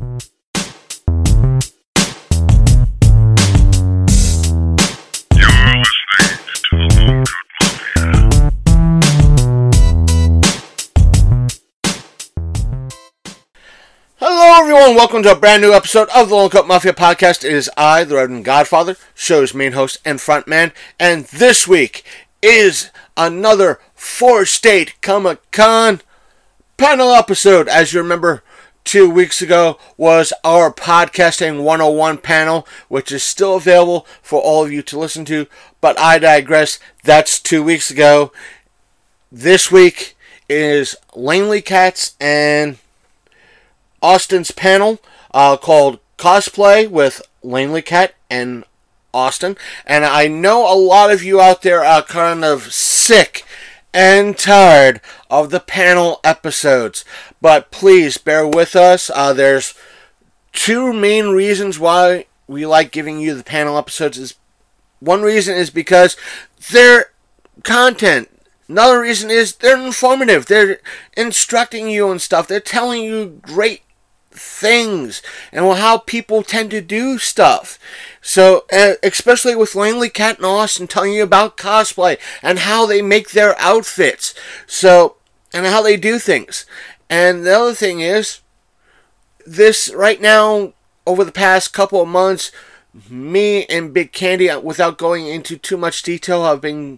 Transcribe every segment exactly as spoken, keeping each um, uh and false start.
Hello everyone, welcome to a brand new episode of the Lone Coat Mafia Podcast. It is I, the Reverend Godfather, show's main host and frontman, and this week is another four-state Comic-Con panel episode. As you remember, two weeks ago was our Podcasting one oh one panel, which is still available for all of you to listen to, but I digress. That's two weeks ago. This week is Lanely Cats and Austin's panel uh, called Cosplay with Lanely Cat and Austin. And I know a lot of you out there are kind of sick and tired of the panel episodes. But please bear with us. Uh, there's two main reasons why we like giving you the panel episodes. Is one reason is because they're content. Another reason is they're informative. They're instructing you and stuff. They're telling you great things and how people tend to do stuff. So, uh, especially with Lanely Cat and Austin telling you about cosplay and how they make their outfits. So, and how they do things. And the other thing is, this right now, over the past couple of months, me and Big Candy, without going into too much detail, have been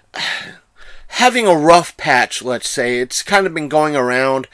having a rough patch, let's say. It's kind of been going around.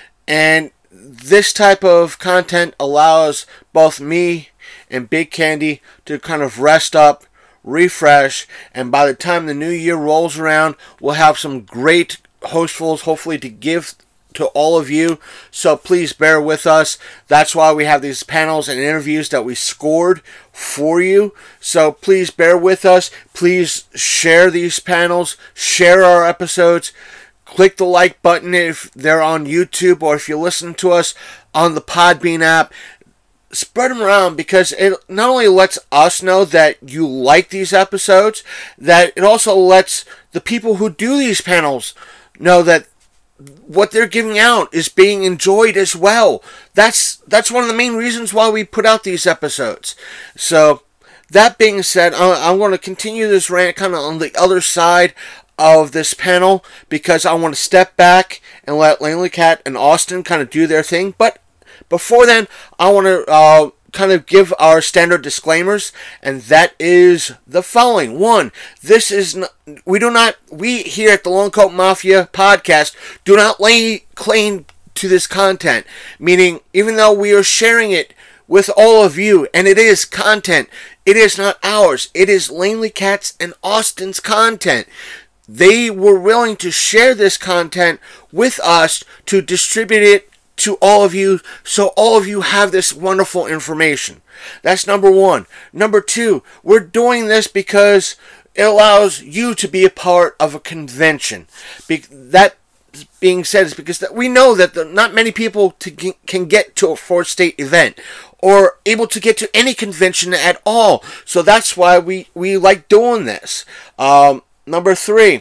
And this type of content allows both me and Big Candy to kind of rest up, refresh, and by the time the new year rolls around, we'll have some great hostfuls, hopefully, to give to all of you. So please bear with us. That's why we have these panels and interviews that we scored for you. So please bear with us. Please share these panels, share our episodes. Click the like button if they're on YouTube, or if you listen to us on the Podbean app. Spread them around, because it not only lets us know that you like these episodes, that it also lets the people who do these panels know that what they're giving out is being enjoyed as well. That's that's one of the main reasons why we put out these episodes. So, that being said, I'm going to continue this rant kind of on the other side of this panel, because I want to step back and let Lanely Cat and Austin kind of do their thing. But before then, I want to uh, kind of give our standard disclaimers, and that is the following. One, this is not, we do not, we here at the Lone Coat Mafia Podcast do not lay claim to this content. Meaning, even though we are sharing it with all of you, and it is content, it is not ours. It is Lanely Cat's and Austin's content. They were willing to share this content with us to distribute it to all of you, so all of you have this wonderful information. That's number one. Number two, we're doing this because it allows you to be a part of a convention. Be- that being said, is because that we know that the, not many people to, can get to a four-state event, or able to get to any convention at all. So that's why we, we like doing this. Um... Number three,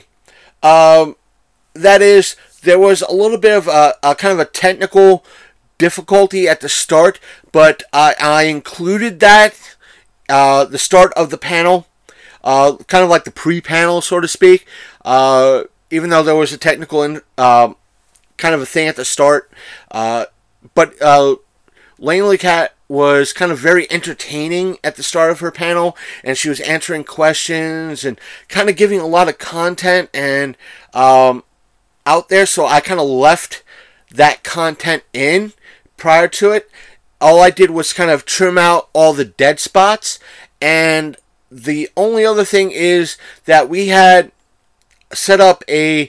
um, that is, there was a little bit of a, a kind of a technical difficulty at the start, but I, I included that, uh, the start of the panel, uh, kind of like the pre-panel, so to speak, uh, even though there was a technical, in, uh, kind of a thing at the start, uh, but, uh, Lanely Cat was kind of very entertaining at the start of her panel, and she was answering questions and kind of giving a lot of content and um, out there, so I kind of left that content in prior to it. All I did was kind of trim out all the dead spots, and the only other thing is that we had set up a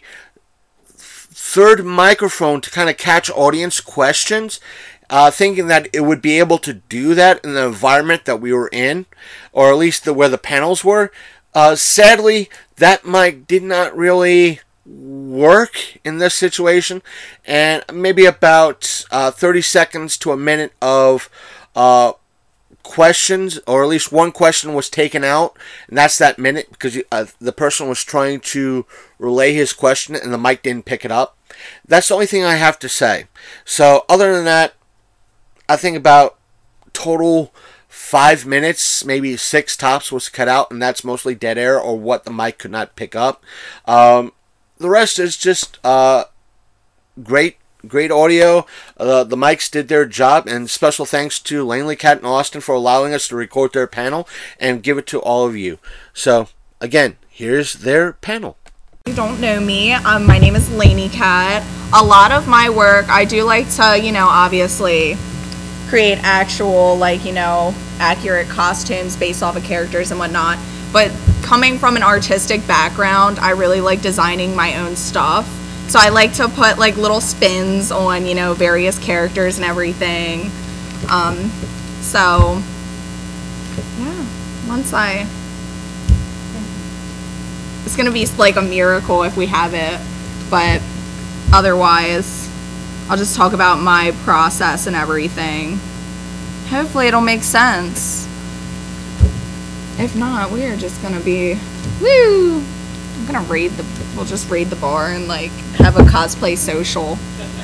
third microphone to kind of catch audience questions, Uh, thinking that it would be able to do that in the environment that we were in, or at least the, where the panels were. Uh, sadly, that mic did not really work in this situation, and maybe about uh, thirty seconds to a minute of uh, questions, or at least one question was taken out, and that's that minute, because uh, the person was trying to relay his question and the mic didn't pick it up. That's the only thing I have to say. So, other than that, I think about total five minutes, maybe six tops was cut out, and that's mostly dead air or what the mic could not pick up. Um, the rest is just uh, great, great audio. Uh, the mics did their job, and special thanks to Langley Cat and Austin for allowing us to record their panel and give it to all of you. So, again, here's their panel. If you don't know me, um, my name is Laney Cat. A lot of my work, I do like to, you know, obviously create actual, like, you know, accurate costumes based off of characters and whatnot. But coming from an artistic background, I really like designing my own stuff. So I like to put, like, little spins on, you know, various characters and everything. Um, so, yeah, once I... It's going to be, like, a miracle if we have it. But otherwise, I'll just talk about my process and everything. Hopefully it'll make sense. If not, we are just gonna be, woo! I'm gonna raid the, we'll just raid the bar and, like, have a cosplay social.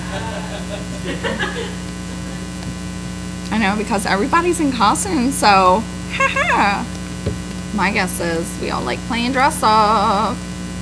I know, because everybody's in costume, so, haha. My guess is we all like playing dress up.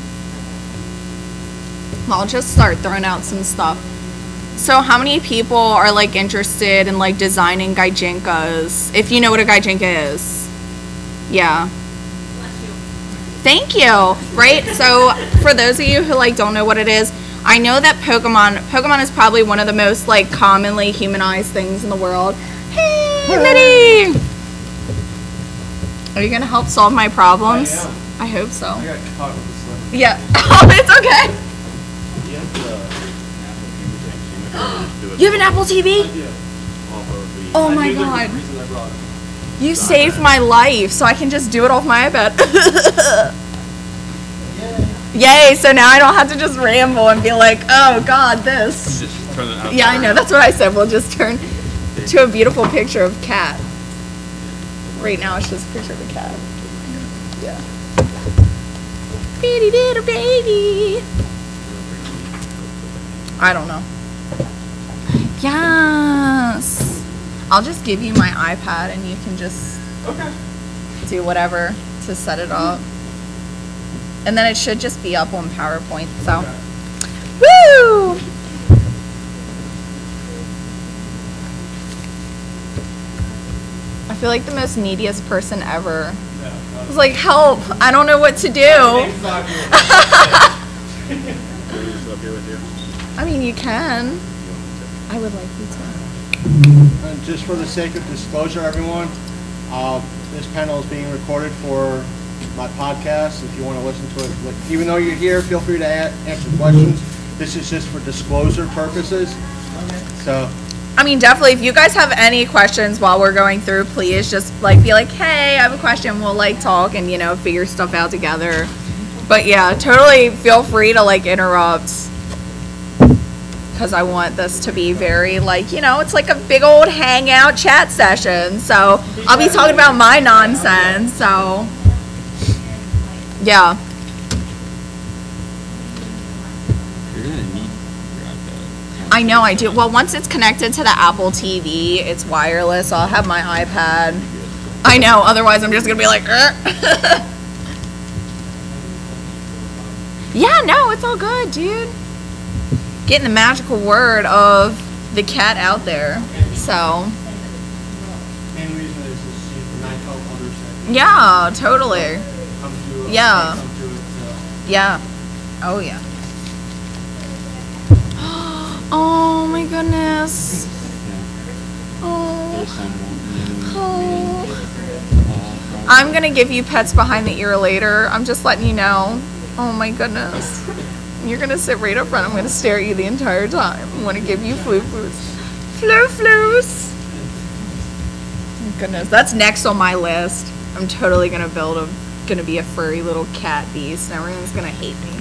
I'll just start throwing out some stuff. So how many people are, like, interested in, like, designing gaijinkas? If you know what a gaijinka is. Yeah. Thank you. Right? So for those of you who, like, don't know what it is, I know that Pokemon, Pokemon is probably one of the most, like, commonly humanized things in the world. Hey, Mitty! Are you going to help solve my problems? I am. I hope so. I got caught with the slipper. Yeah. Oh, it's okay. You have an Apple T V? Oh my god. You saved my life, so I can just do it off my iPad. Yay, so now I don't have to just ramble and be like, oh god, this. Just turn it out. Yeah, I know, that's what I said. We'll just turn to a beautiful picture of cat. Right now it's just a picture of a cat. Yeah. Bitty little baby. I don't know. Yes. I'll just give you my iPad and you can just Okay. do whatever to set it up. And then it should just be up on PowerPoint, so. Woo! I feel like the most neediest person ever. I was like, help, I don't know what to do. I mean, you can. I would like you to. And just for the sake of disclosure, everyone, uh, this panel is being recorded for my podcast. If you want to listen to it, like, even though you're here, feel free to a- answer questions. This is just for disclosure purposes. So, I mean, definitely, if you guys have any questions while we're going through, please just, like, be like, hey, I have a question. We'll, like, talk and, you know, figure stuff out together. But, yeah, totally feel free to, like, interrupt. Because I want this to be very, like, you know, it's like a big old hangout chat session. So, I'll be talking about my nonsense. So, yeah. You're gonna need your iPad. I know I do. Well, once it's connected to the Apple T V, it's wireless. I'll have my iPad. I know. Otherwise, I'm just gonna be like, er. Yeah, no, it's all good, dude. Getting the magical word of the cat out there. So, main reason is to see if nine twelve others yeah, totally. come to it. Yeah. Come to it. So. Yeah. Oh, yeah. Oh, my goodness. Oh. Oh. I'm going to give you pets behind the ear later. I'm just letting you know. Oh, my goodness. You're going to sit right up front. I'm going to stare at you the entire time. I'm going to give you flu-floos. Flu-floos. Oh, goodness. That's next on my list. I'm totally going to build a, going to be a furry little cat beast, and everyone's going to hate me.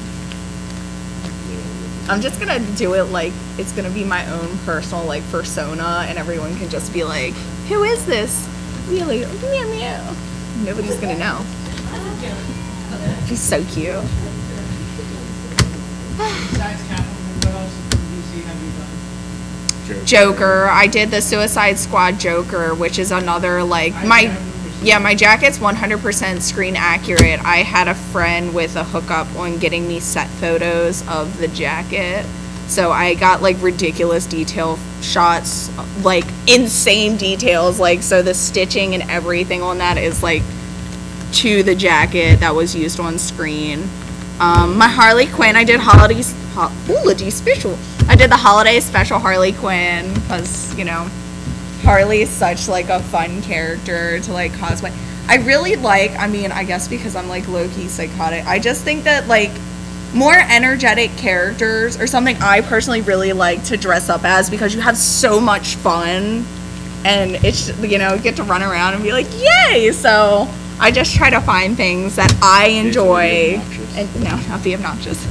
I'm just going to do it like it's going to be my own personal, like, persona, and everyone can just be like, who is this? Really? Meow, meow. Nobody's going to know. She's so cute. Besides Catwoman, what else in D C have you done? Joker. Joker. I did the Suicide Squad Joker, which is another, like, my, yeah, my jacket's one hundred percent screen accurate. I had a friend with a hookup on getting me set photos of the jacket. So I got, like, ridiculous detail shots, like, insane details. Like, so the stitching and everything on that is, like, to the jacket that was used on screen. Um, my Harley Quinn, I did holiday, ho- holiday special. I did the holiday special Harley Quinn because, you know, Harley is such, like, a fun character to, like, cosplay. I really like, I mean, I guess because I'm, like, low-key psychotic, I just think that, like, more energetic characters or something I personally really like to dress up as because you have so much fun and it's, you know, you get to run around and be like, yay! So I just try to find things that I enjoy. And no, not be obnoxious.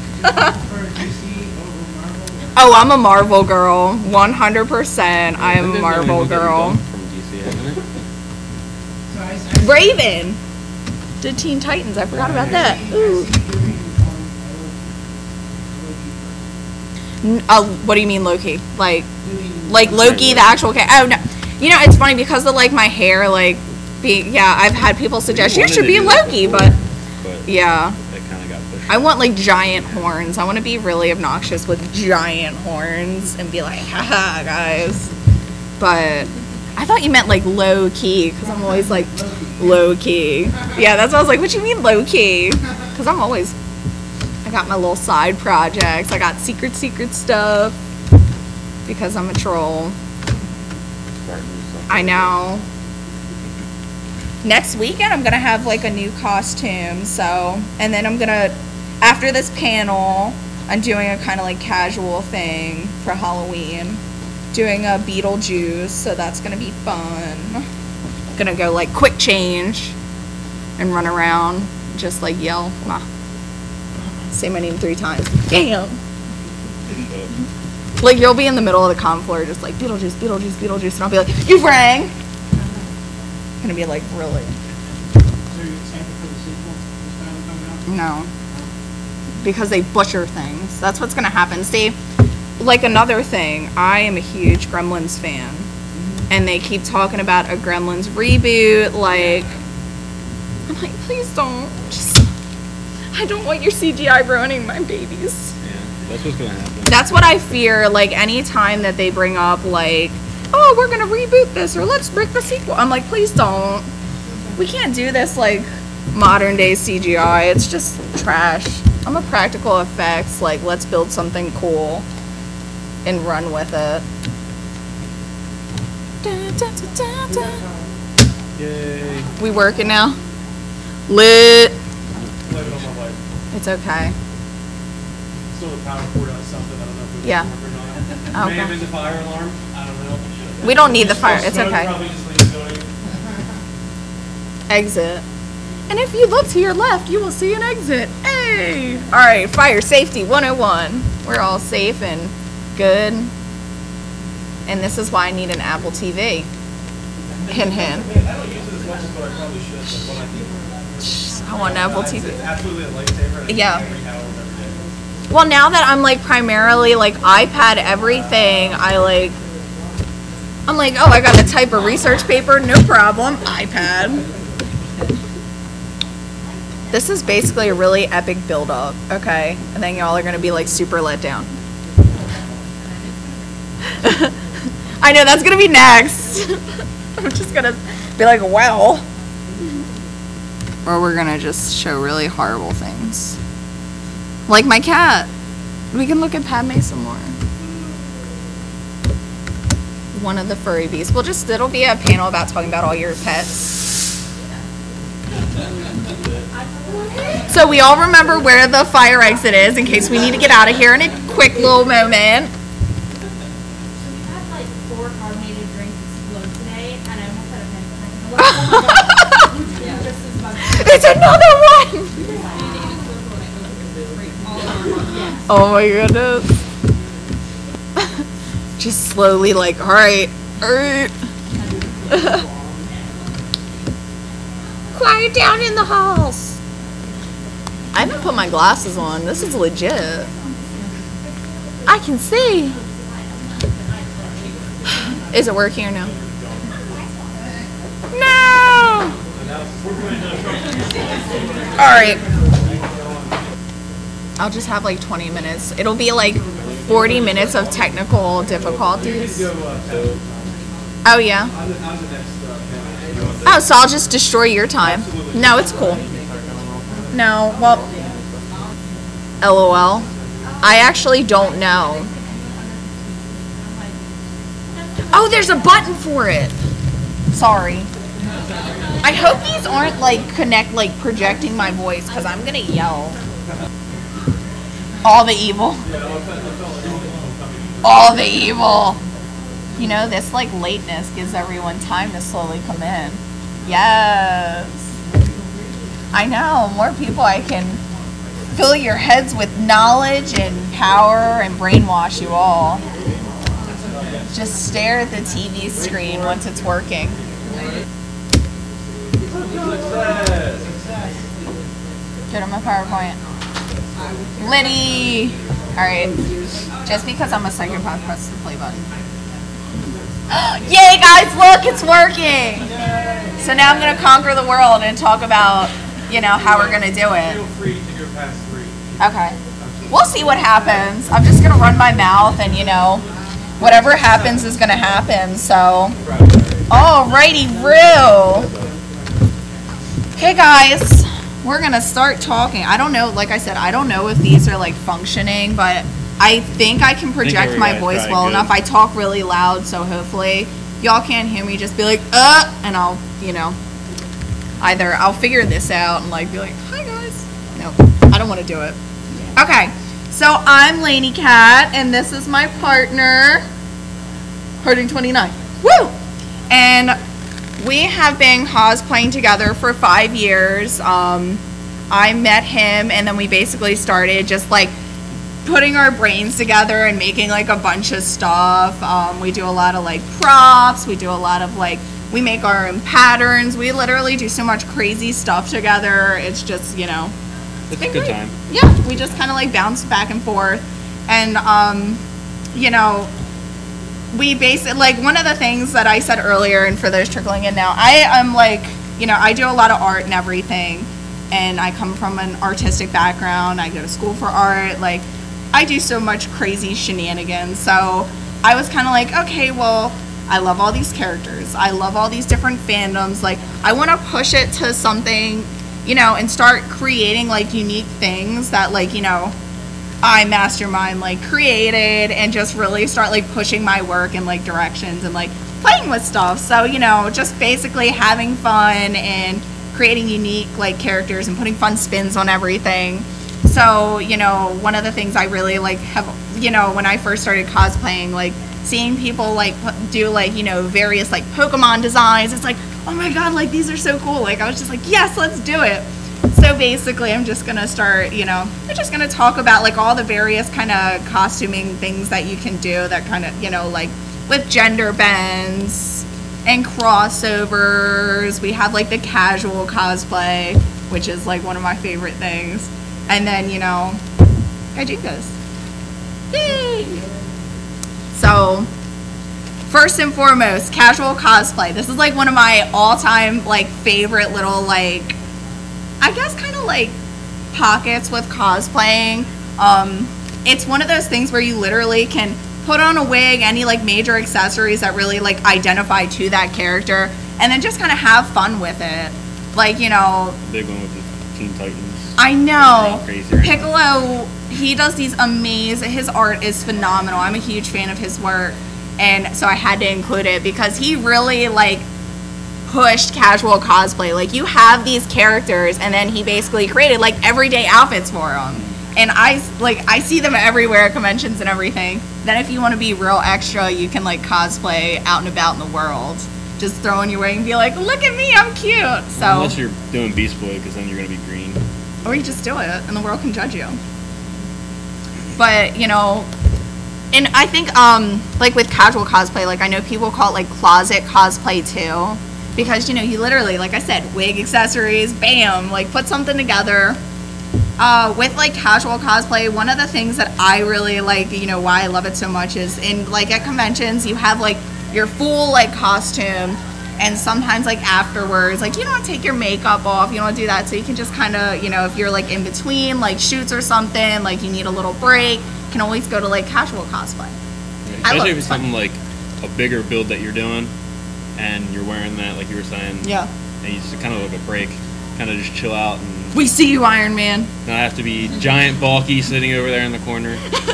Oh, I'm a Marvel girl. one hundred percent. I am a Marvel girl. From D C, hasn't it? Raven did Teen Titans. I forgot about that. Ooh. N- Uh, what do you mean Loki? Like, like Loki, the actual character? Oh no. You know, it's funny because of like my hair, like being. Yeah, I've had people suggest you wanted should to be do that Loki, before, but But yeah. it kind of got pushed. I want like giant horns. I want to be really obnoxious with giant horns and be like, haha, guys. But I thought you meant like low key because I'm always like low key. Yeah, that's what I was like. What you mean low key? Because I'm always. I got my little side projects. I got secret, secret stuff because I'm a troll. I know. Next weekend I'm gonna have like a new costume, so and then I'm gonna after this panel I'm doing a kind of like casual thing for Halloween, doing a Beetlejuice, so that's gonna be fun. Gonna go like quick change and run around, just like yell, nah. Say my name three times. Damn. Like you'll be in the middle of the con floor, just like Beetlejuice, Beetlejuice, Beetlejuice, and I'll be like, you rang. Gonna be like, really? So you're excited for the sequel? This time coming out? No. Because they butcher things. That's what's gonna happen. See, like another thing, I am a huge Gremlins fan. And they keep talking about a Gremlins reboot, like, I'm like, please don't. Just, I don't want your C G I ruining my babies. Yeah, that's what's gonna happen. That's what I fear, like, any time that they bring up, like, oh, we're gonna reboot this, or let's make the sequel. I'm like, please don't. We can't do this, like, modern day C G I. It's just trash. I'm a practical effects, like, let's build something cool and run with it. Da, da, da, da, da. Yay. We working now? Lit. Blame it on my wife. It's okay. Still the power cord on something. I don't know if it was Yeah. working or not. Okay. May have been the fire alarm. I don't know. We don't need the fire. It's Smoke okay. Probably just leave it going. Exit. And if you look to your left, you will see an exit. Hey! All right, fire safety one oh one. We're all safe and good. And this is why I need an Apple T V. Hint, hint. I don't use it as much as what I probably should, but when I do, I want an Apple it's T V. absolutely a lifesaver. and I Yeah. use it every hour of every day. Well, now that I'm like primarily like iPad everything, I like, I'm like, oh, I got to type a research paper, no problem, iPad. This is basically a really epic build up, okay? And then y'all are gonna be like super let down. I know that's gonna be next. I'm just gonna be like, well. Or we're gonna just show really horrible things. Like my cat. We can look at Padme some more. One of the furry beasts. We'll just, it'll be a panel about talking about all your pets. So we all remember where the fire exit is in case we need to get out of here in a quick little moment. We had like four carbonated drinks explode today, and I almost had a panic attack. Just as much. It's another one! Oh my goodness. Just slowly like, alright, alright. Quiet down in the halls. I haven't put my glasses on. This is legit. I can see. Is it working or no? No! Alright. I'll just have like twenty minutes. It'll be like forty minutes of technical difficulties. Oh, yeah? Oh, so I'll just destroy your time. No, it's cool. No, well, LOL. I actually don't know. Oh, there's a button for it. Sorry. I hope these aren't like connect, like projecting my voice, because I'm gonna yell. All the evil. All the evil. You know, this like lateness gives everyone time to slowly come in. Yes. I know. More people I can fill your heads with knowledge and power and brainwash you all. Just stare at the T V screen once it's working. Get on my PowerPoint. Liddy! Alright. Just because I'm a psychopath, press the play button. Yay, guys! Look, it's working! So now I'm going to conquer the world and talk about, you know, how we're going to do it. Okay. We'll see what happens. I'm just going to run my mouth and, you know, whatever happens is going to happen, so. Alrighty, Roo. Okay, guys. We're going to start talking. I don't know, like I said, I don't know if these are, like, functioning, but I think I can project my voice well good. enough. I talk really loud, so hopefully y'all can't hear me. Just be like, uh, and I'll, you know, either I'll figure this out and, like, be like, hi, guys. No, I don't want to do it. Okay. So I'm Lainey Cat, and this is my partner, Harding twenty-nine. Woo! And we have been cosplaying together for five years. Um, I met him, and then we basically started just like putting our brains together and making like a bunch of stuff. Um, we do a lot of like props. We do a lot of like, we make our own patterns. We literally do so much crazy stuff together. It's just, you know, It's a good great. time. Yeah, we just kind of like bounce back and forth. And, um, you know, we basically, like, one of the things that I said earlier, and for those trickling in now, I am like, you know, I do a lot of art and everything. And I come from an artistic background. I go to school for art. Like, I do so much crazy shenanigans. So I was kind of like, okay, well, I love all these characters. I love all these different fandoms. Like, I want to push it to something, you know, and start creating like unique things that like, you know, I mastermind like created, and just really start like pushing my work in like directions and like playing with stuff. So, you know, just basically having fun and creating unique like characters and putting fun spins on everything. So, you know, one of the things I really like have, you know, when I first started cosplaying, like seeing people like do like, you know, various like Pokemon designs, it's like, oh my god, like these are so cool. Like I was just like, yes, let's do it. So basically I'm just gonna start, you know, I'm just gonna talk about like all the various kind of costuming things that you can do that kind of, you know, like with gender bends and crossovers. We have like the casual cosplay, which is like one of my favorite things. And then, you know, Gajinkas. Yay! So, first and foremost, casual cosplay. This is like one of my all-time like favorite little like, I guess kind of like pockets with cosplaying. Um, it's one of those things where you literally can put on a wig, any like major accessories that really like identify to that character, and then just kind of have fun with it. Like, you know, Big one with the Teen Titans. I know. Crazy right now. Piccolo, he does these amazing, his art is phenomenal. I'm a huge fan of his work. And so I had to include it because he really like pushed casual cosplay. Like you have these characters, and then he basically created like everyday outfits for them. And I like I see them everywhere at conventions and everything. Then if you want to be real extra, you can like cosplay out and about in the world. Just throw on your wig and be like, look at me, I'm cute. So unless you're doing Beast Boy, because then you're gonna be green. Or you just do it, and the world can judge you. But, you know, and I think, um, like, with casual cosplay, like, I know people call it, like, closet cosplay, too. Because, you know, you literally, like I said, wig, accessories, bam, like, put something together. Uh, with, like, casual cosplay, one of the things that I really like, you know, why I love it so much is in, like, at conventions, you have, like, your full like costume, and sometimes like afterwards, like you don't want to take your makeup off, you don't want to do that, so you can just kind of, you know, if you're like in between like shoots or something, like you need a little break, you can always go to like casual cosplay. I love Especially if it's it. something like a bigger build that you're doing, and you're wearing that, like you were saying. Yeah. And you just kind of like a break, kind of just chill out, and We see you, Iron Man. not have to be giant, bulky, sitting over there in the corner.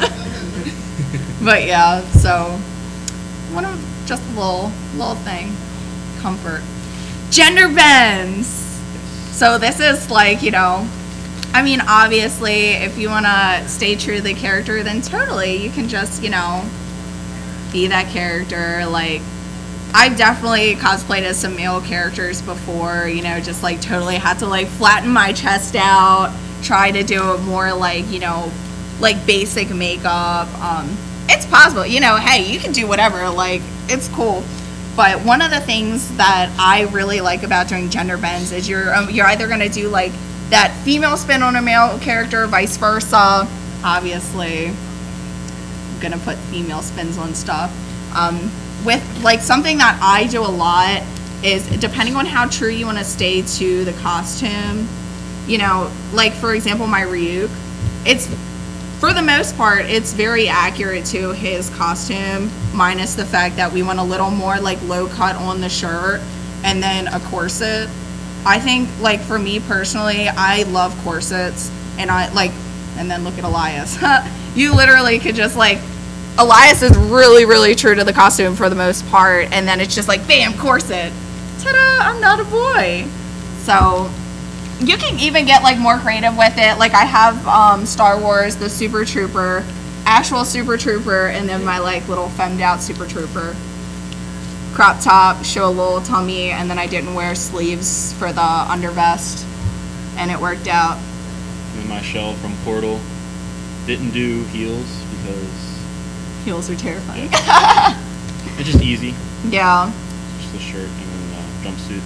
But yeah, so one of just a little little thing, comfort. Gender bends. So this is like, you know, I mean, obviously, if you want to stay true to the character, then totally you can just, you know, be that character. Like, I've definitely cosplayed as some male characters before, you know, just like totally had to like flatten my chest out, try to do a more like, you know, like basic makeup. Um, it's possible, you know, hey, you can do whatever, like, it's cool. But one of the things that I really like about doing gender bends is you're um, you're either going to do like that female spin on a male character, vice versa. Obviously, I'm going to put female spins on stuff. Um, with like something that I do a lot is depending on how true you want to stay to the costume, you know, like for example, my Ryuk, it's for the most part, it's very accurate to his costume, minus the fact that we went a little more like low cut on the shirt and then a corset. I think like for me personally, I love corsets, and I like, and then look at Elias. You literally could just like, Elias is really, really true to the costume for the most part, and then it's just like, bam, corset. Ta-da, I'm not a boy. So you can even get like more creative with it. Like I have um, Star Wars, the Super Trooper, actual Super Trooper, and then my like little femmed out Super Trooper. Crop top, show a little tummy, and then I didn't wear sleeves for the undervest, and it worked out. And then my shell from Portal didn't do heels because Heels are terrifying. it's just easy. Yeah. Just the shirt and then uh, jumpsuit.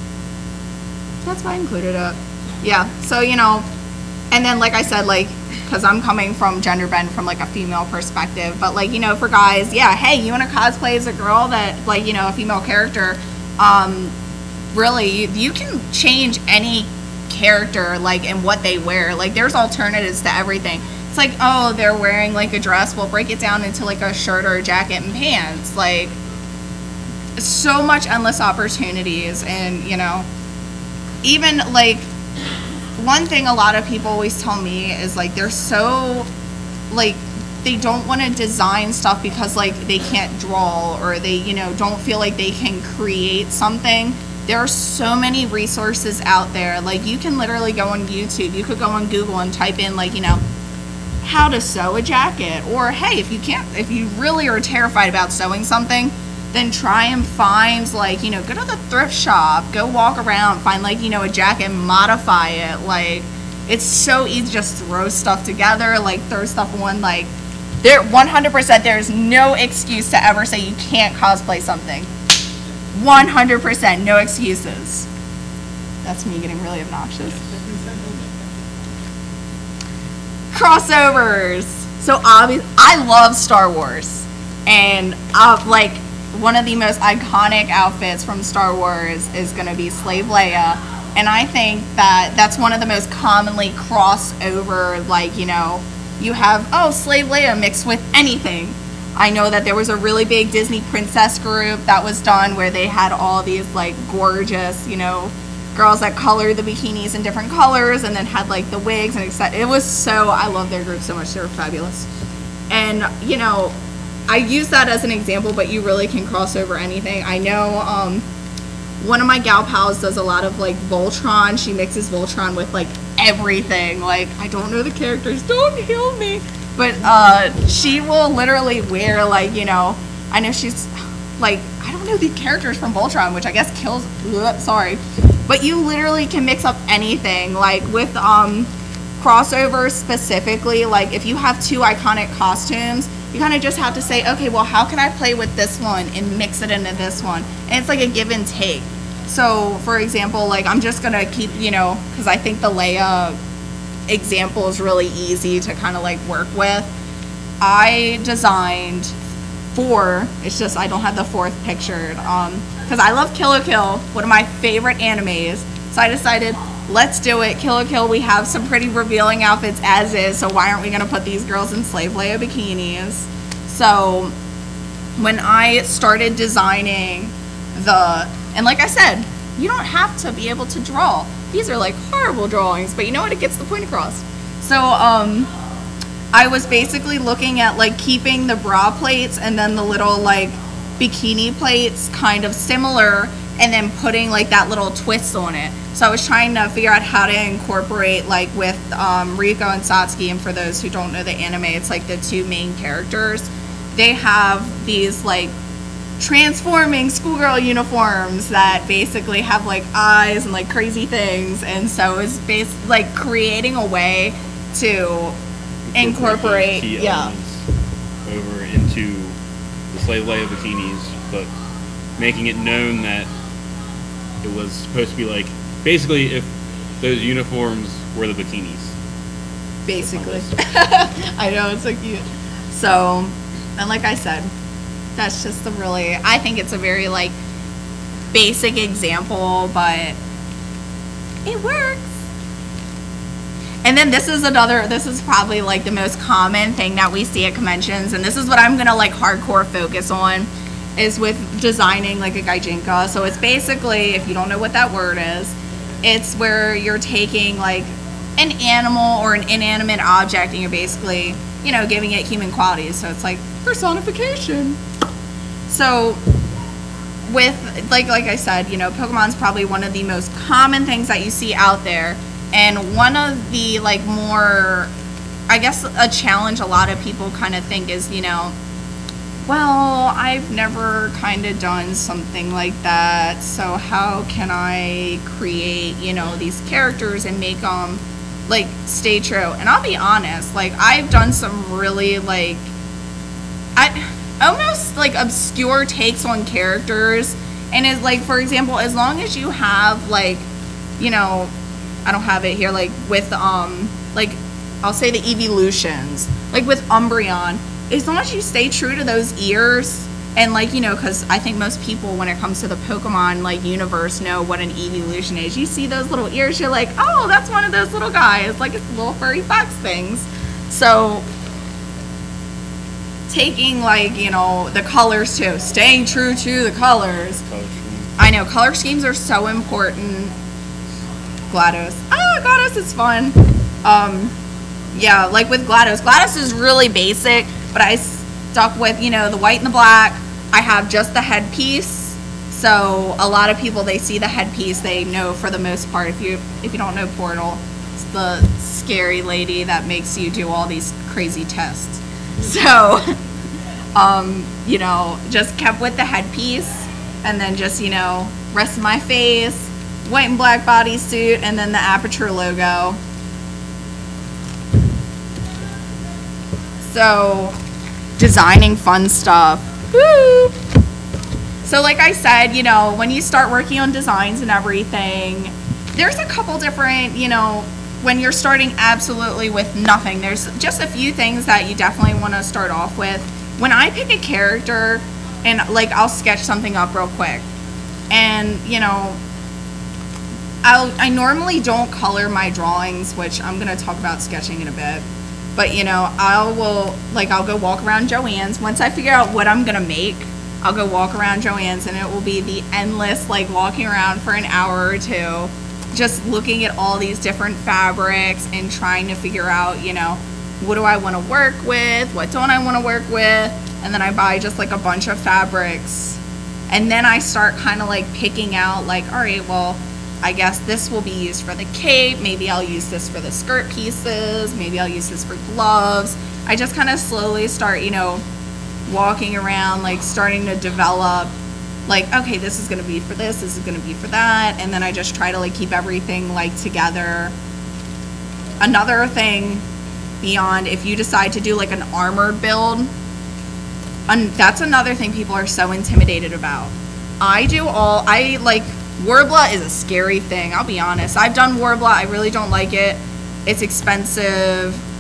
That's why I included it. Yeah, so, you know, and then, like I said, like, because I'm coming from gender bend from, like, a female perspective, but, like, you know, for guys, yeah, hey, you want to cosplay as a girl that, like, you know, a female character, um, really, you, you can change any character, like, in what they wear. Like, there's alternatives to everything. It's like, oh, they're wearing, like, a dress, well, break it down into, like, a shirt or a jacket and pants. Like, so much endless opportunities, and, you know, even like one thing a lot of people always tell me is like they're so like they don't want to design stuff because like they can't draw, or they, you know, don't feel like they can create something. There are so many resources out there. Like you can literally go on YouTube, you could go on Google and type in like, you know, how to sew a jacket, or hey, if you can't, if you really are terrified about sewing something, then try and find, like, you know, go to the thrift shop, go walk around, find, like, you know, a jacket, modify it. Like, it's so easy to just throw stuff together, like, throw stuff on, like, there, one hundred percent, there's no excuse to ever say you can't cosplay something. one hundred percent, no excuses. That's me getting really obnoxious. Crossovers. So, obviously, I love Star Wars. And, uh, like, one of the most iconic outfits from Star Wars is going to be Slave Leia, and I think that that's one of the most commonly crossover, like, you know, you have, oh, Slave Leia mixed with anything. I know that there was a really big Disney princess group that was done where they had all these, like, gorgeous, you know, girls that colored the bikinis in different colors and then had, like, the wigs and et cetera. It was so, I love their group so much. They were fabulous. And, you know, I use that as an example, but you really can cross over anything. I know um, one of my gal pals does a lot of, like, Voltron. She mixes Voltron with, like, everything. Like, I don't know the characters. Don't kill me. But uh, she will literally wear, like, you know, I know she's, like, I don't know the characters from Voltron, which I guess kills, ugh, sorry. But you literally can mix up anything. Like, with um, crossovers specifically, like, if you have two iconic costumes, you kind of just have to say, okay, well, how can I play with this one and mix it into this one? And it's like a give and take. So, for example, like, I'm just going to keep, you know, because I think the Leia example is really easy to kind of, like, work with. I designed four. It's just I don't have the fourth pictured. Um, because I love Kill la Kill, one of my favorite animes. So I decided, let's do it. Kill la Kill, we have some pretty revealing outfits as is, so why aren't we going to put these girls in Slave Leia bikinis? So when I started designing the, and like I said, you don't have to be able to draw. These are like horrible drawings, but you know what? It gets the point across. So um, I was basically looking at like keeping the bra plates and then the little like bikini plates kind of similar, and then putting like that little twist on it. So I was trying to figure out how to incorporate like with um, Riko and Satsuki, and for those who don't know the anime, it's like the two main characters. They have these like transforming schoolgirl uniforms that basically have like eyes and like crazy things, and so it's based like creating a way to incorporate key yeah elements over into the Slave Leia bikinis, but making it known that it was supposed to be like basically if those uniforms were the bikinis. basically. I know, it's so cute. So, and like I said, that's just a really, I think it's a very like basic example, but it works. And then this is another, this is probably like the most common thing that we see at conventions, and this is what I'm gonna like hardcore focus on, is with designing like a gaijinka. So it's basically, if you don't know what that word is, it's where you're taking like an animal or an inanimate object and you're basically, you know, giving it human qualities. So it's like personification. So with, like like I said, you know, Pokemon's probably one of the most common things that you see out there. And one of the like more, I guess a challenge a lot of people kind of think is, you know, well, I've never kind of done something like that, so how can I create, you know, these characters and make them like stay true? And I'll be honest, like I've done some really like, I almost like obscure takes on characters, and it's like, for example, as long as you have like, you know, I don't have it here, like with um like I'll say the evolutions, like with Umbreon, as long as you stay true to those ears, and like, you know, because I think most people when it comes to the Pokemon like universe know what an evolution is. You see those little ears, you're like, oh, that's one of those little guys, like it's little furry fox things. So taking like, you know, the colors too, staying true to the colors. Color scheme. I know, color schemes are so important. GLaDOS. Ah, GLaDOS is fun. Um, yeah, like with GLaDOS. GLaDOS is really basic, but I stuck with, you know, the white and the black. I have just the headpiece. So a lot of people, they see the headpiece, they know for the most part. If you if you don't know Portal, it's the scary lady that makes you do all these crazy tests. So, um, you know, just kept with the headpiece, and then just, you know, rest of my face, white and black bodysuit, and then the Aperture logo. So, designing fun stuff. Woo! So like I said, you know, when you start working on designs and everything, there's a couple different, you know, when you're starting absolutely with nothing, there's just a few things that you definitely want to start off with. When I pick a character, and like I'll sketch something up real quick, and you know, I'll, I normally don't color my drawings, which I'm going to talk about sketching in a bit. But, you know, I will, like, I'll go walk around Joann's. Once I figure out what I'm going to make, I'll go walk around Joann's, and it will be the endless, like, walking around for an hour or two, just looking at all these different fabrics and trying to figure out, you know, what do I want to work with? What don't I want to work with? And then I buy just, like, a bunch of fabrics. And then I start kind of, like, picking out, like, all right, well, I guess this will be used for the cape. Maybe I'll use this for the skirt pieces. Maybe I'll use this for gloves. I just kind of slowly start, you know, walking around, like starting to develop, like, okay, this is going to be for this, this is going to be for that. And then I just try to like keep everything like together. Another thing beyond, if you decide to do like an armored build, and that's another thing people are so intimidated about. I do all, I like, Warbler is a scary thing, I'll be honest. I've done Warbler, I really don't like it. It's expensive.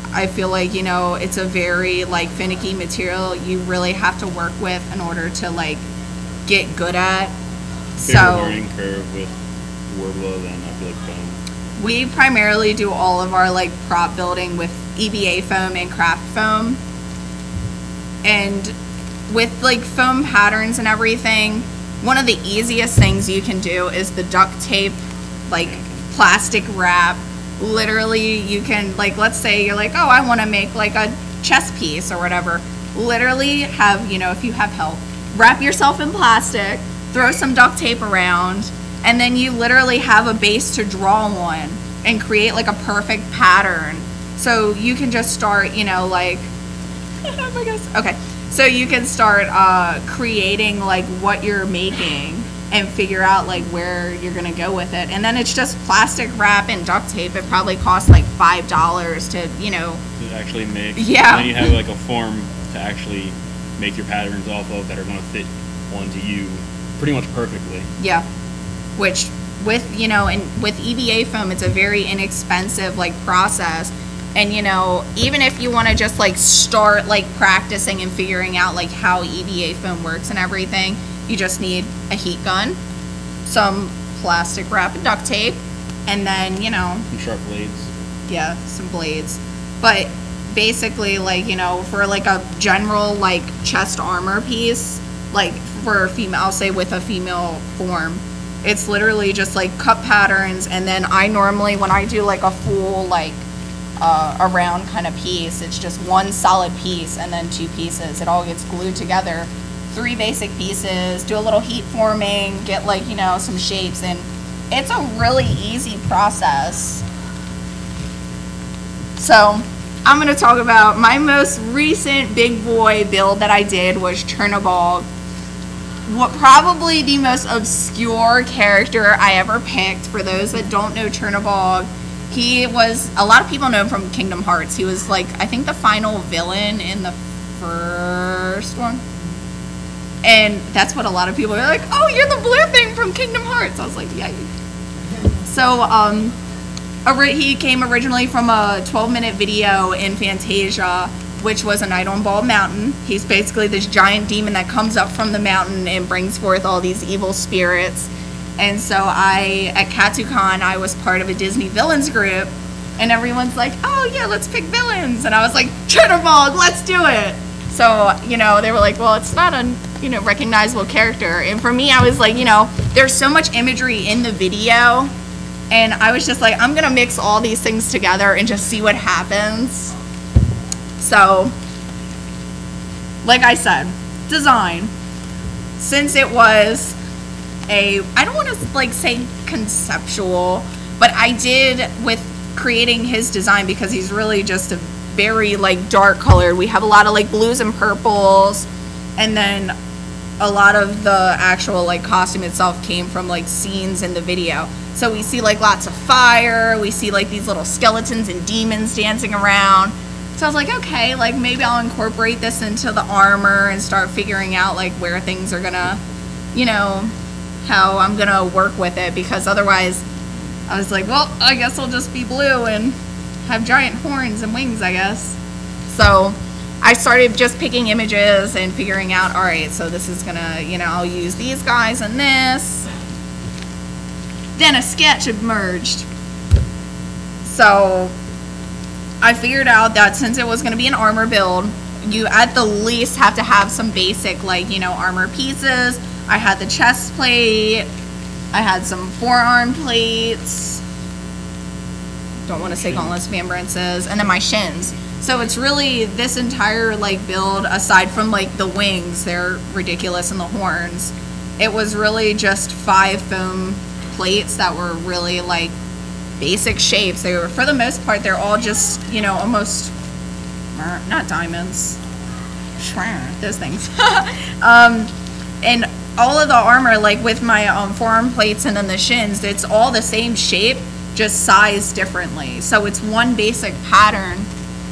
I feel like, you know, it's a very like finicky material you really have to work with in order to like get good at. Bigger So learning curve with Worbla than I feel like foam. we primarily do all of our like prop building with E V A foam and craft foam. And with like foam patterns and everything, one of the easiest things you can do is the duct tape, like plastic wrap. Literally, you can, like, let's say you're like, oh, I want to make like a chess piece or whatever. Literally have, you know, if you have help, wrap yourself in plastic, throw some duct tape around, and then you literally have a base to draw on and create like a perfect pattern. So you can just start, you know, like, I guess, okay. So you can start uh, creating like what you're making and figure out like where you're gonna go with it. And then it's just plastic wrap and duct tape. It probably costs like five dollars to, you know. To actually make. Yeah. And then you have like a form to actually make your patterns off of that are going to fit onto you pretty much perfectly. Yeah. Which with, you know, and with E V A foam, it's a very inexpensive like process. And, you know, even if you want to just like start like practicing and figuring out like how E V A foam works and everything, you just need a heat gun, some plastic wrap and duct tape, and then, you know, Some sharp blades. yeah, some blades. But basically, like, you know, for like a general like chest armor piece, like for a female, I'll say with a female form, it's literally just like cut patterns. And then I normally, when I do like a full like uh, a round kind of piece, it's just one solid piece and then two pieces. It all gets glued together. Three basic pieces, do a little heat forming, get like, you know, some shapes, and it's a really easy process. So I'm going to talk about my most recent big boy build that I did was Chernobog. What probably the most obscure character I ever picked. For those that don't know Chernobog, he was, a lot of people know him from Kingdom Hearts. He was like, I think the final villain in the first one. And that's what a lot of people are like, oh, you're the blue thing from Kingdom Hearts. I was like, yeah. So, um, he came originally from a twelve minute video in Fantasia, which was A Night on Bald Mountain. He's basically this giant demon that comes up from the mountain and brings forth all these evil spirits. And so I, at KatsuCon, I was part of a Disney villains group, and everyone's like, oh yeah, let's pick villains. And I was like, Chernobog, let's do it. So, you know, they were like, well, it's not a, you know, recognizable character. And for me, I was like, you know, there's so much imagery in the video. And I was just like, I'm going to mix all these things together and just see what happens. So, like I said, design. Since it was a, I don't want to like say conceptual, but I did with creating his design because he's really just a very like dark colored. We have a lot of like blues and purples, and then a lot of the actual like costume itself came from like scenes in the video. So we see like lots of fire, we see like these little skeletons and demons dancing around. So I was like, okay, like maybe I'll incorporate this into the armor and start figuring out like where things are gonna, you know, how I'm gonna work with it, because otherwise I was like, well, I guess I'll just be blue and have giant horns and wings, I guess. So I started just picking images and figuring out, all right, so this is gonna, you know, I'll use these guys and this. Then a sketch emerged. So I figured out that since it was gonna be an armor build, you at the least have to have some basic, like, you know, armor pieces. I had the chest plate, I had some forearm plates, don't want to say gauntlets, vambrances, and then my shins. So it's really this entire like build, aside from like the wings, they're ridiculous, and the horns, it was really just five foam plates that were really like basic shapes. They were, for the most part, they're all just, you know, almost, not diamonds, those things. um, and all of the armor, like with my um, forearm plates and then the shins, it's all the same shape, just sized differently. So it's one basic pattern,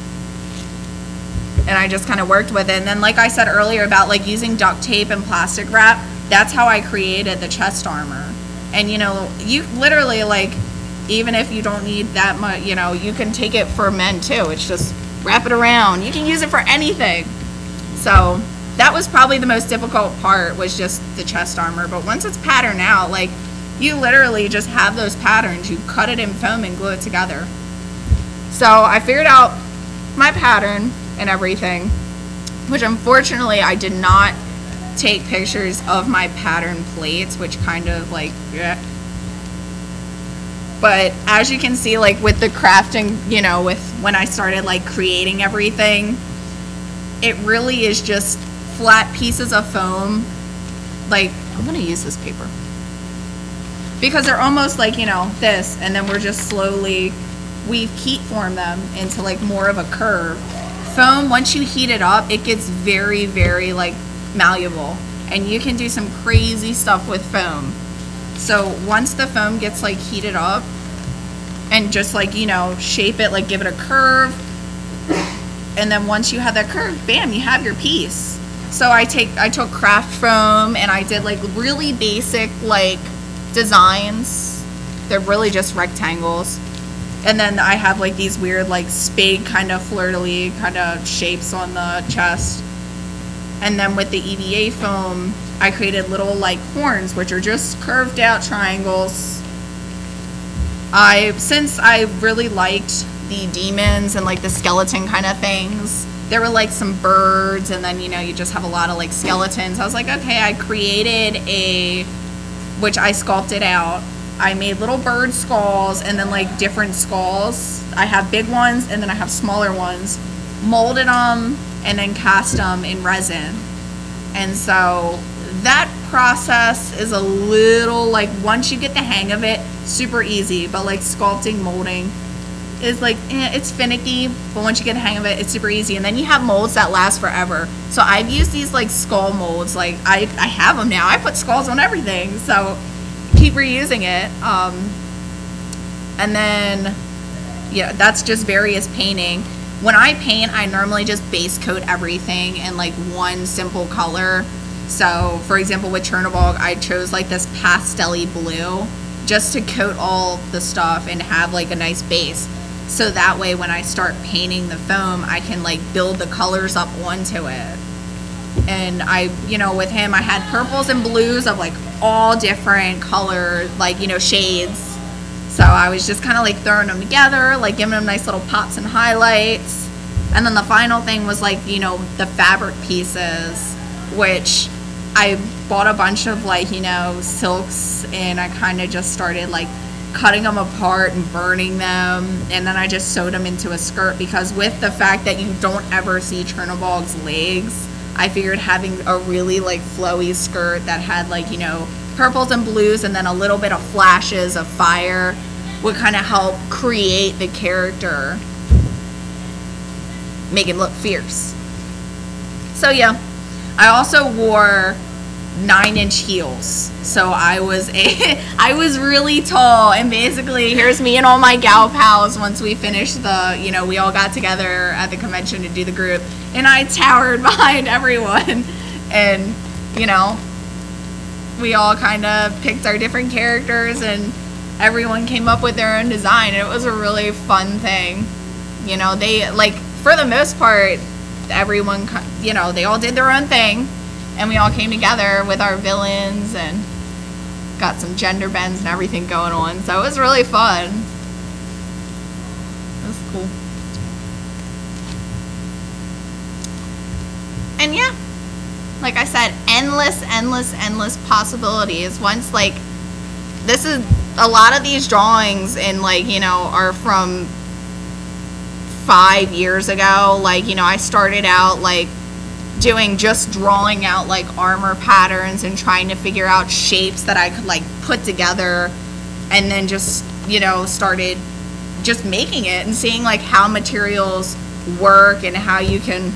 and I just kind of worked with it. And then, like I said earlier about like using duct tape and plastic wrap, that's how I created the chest armor. And you know, you literally, like, even if you don't need that much, you know, you can take it for men too. It's just wrap it around. You can use it for anything. So that was probably the most difficult part, was just the chest armor. But once it's patterned out, like, you literally just have those patterns. You cut it in foam and glue it together. So I figured out my pattern and everything, which unfortunately I did not take pictures of my pattern plates, which kind of like, yeah. But as you can see, like with the crafting, you know, with when I started like creating everything, it really is just flat pieces of foam. Like, I'm gonna use this paper because they're almost like, you know, this, and then we're just slowly, we've heat formed them into like more of a curve. Foam, once you heat it up, it gets very, very like malleable, and you can do some crazy stuff with foam. So once the foam gets like heated up and just like, you know, shape it, like give it a curve, and then once you have that curve, bam, you have your piece. So I take I took craft foam and I did like really basic like designs. They're really just rectangles. And then I have like these weird like spade kind of fleur-de-lis kind of shapes on the chest. And then with the E V A foam, I created little like horns, which are just curved out triangles. I, since I really liked the demons and like the skeleton kind of things, there were like some birds, and then, you know, you just have a lot of like skeletons. I was like, okay, I created a, which I sculpted out. I made little bird skulls and then like different skulls. I have big ones and then I have smaller ones. Molded them and then cast them in resin. And so that process is a little like, once you get the hang of it, super easy. But like sculpting, molding is like, eh, it's finicky. But once you get the hang of it, it's super easy. And then you have molds that last forever. So I've used these like skull molds. Like I, I have them now. I put skulls on everything. So keep reusing it. Um, and then, yeah, that's just various painting. When I paint, I normally just base coat everything in like one simple color. So for example, with Chernobog, I chose like this pastel-y blue just to coat all the stuff and have like a nice base. So that way when I start painting the foam, I can like build the colors up onto it. And I, you know, with him, I had purples and blues of like all different colors, like, you know, shades. So I was just kind of like throwing them together, like giving them nice little pops and highlights. And then the final thing was like, you know, the fabric pieces, which I bought a bunch of like, you know, silks, and I kind of just started like cutting them apart and burning them. And then I just sewed them into a skirt, because with the fact that you don't ever see Chernobog's legs, I figured having a really like flowy skirt that had like, you know, purples and blues and then a little bit of flashes of fire would kind of help create the character, make it look fierce. So yeah, I also wore nine inch heels. So I was a, I was really tall, and basically here's me and all my gal pals once we finished the, you know, we all got together at the convention to do the group, and I towered behind everyone, and, you know, we all kind of picked our different characters, and everyone came up with their own design. It was a really fun thing. You know, they, like, for the most part, everyone, you know, they all did their own thing, and we all came together with our villains and got some gender bends and everything going on. So it was really fun. It was cool. And yeah, like I said, endless, endless, endless possibilities. Once, like, this is, a lot of these drawings and, like, you know, are from five years ago. Like, you know, I started out, like, doing just drawing out, like, armor patterns and trying to figure out shapes that I could, like, put together, and then just, you know, started just making it and seeing, like, how materials work and how you can,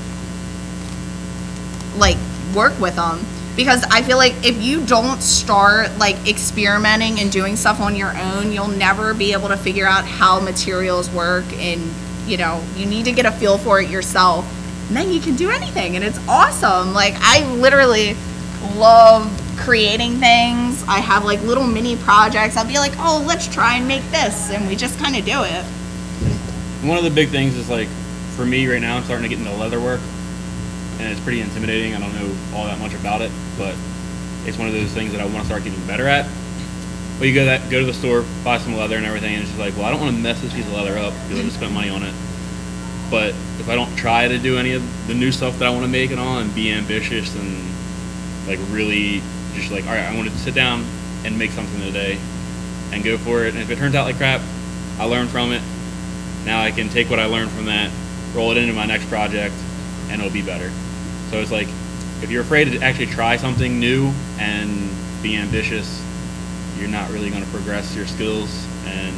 like, work with them. Because I feel like if you don't start like experimenting and doing stuff on your own, you'll never be able to figure out how materials work, and, you know, you need to get a feel for it yourself, and then you can do anything, and it's awesome. Like, I literally love creating things. I have like little mini projects. I'll be like, oh, let's try and make this, and we just kind of do it. One of the big things is like for me right now, I'm starting to get into leather work, and it's pretty intimidating. I don't know all that much about it, but it's one of those things that I want to start getting better at. But you go that go to the store, buy some leather and everything, and it's just like, well, I don't want to mess this piece of leather up because I just spent money on it. But if I don't try to do any of the new stuff that I want to make and all, and be ambitious and like really just like, all right, I want to sit down and make something today and go for it. And if it turns out like crap, I learn from it. Now I can take what I learned from that, roll it into my next project, and it'll be better. So it's like, if you're afraid to actually try something new and be ambitious, you're not really going to progress your skills, and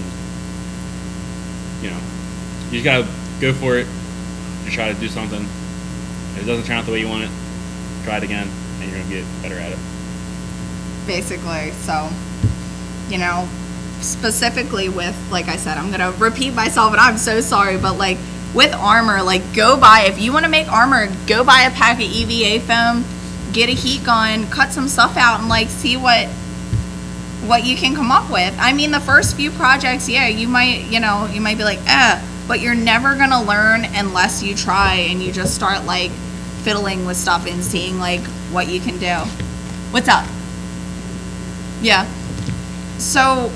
you know, you just gotta go for it and try to do something. If it doesn't turn out the way you want it, try it again, and you're gonna get better at it. Basically, so, you know, specifically with, like I said, I'm gonna repeat myself, and I'm so sorry, but like with armor, like go buy, if you want to make armor, go buy a pack of E V A foam, get a heat gun, cut some stuff out, and like see what what you can come up with. I mean, the first few projects, yeah, you might, you know, you might be like, eh, but you're never gonna learn unless you try and you just start like fiddling with stuff and seeing like what you can do. What's up? Yeah. So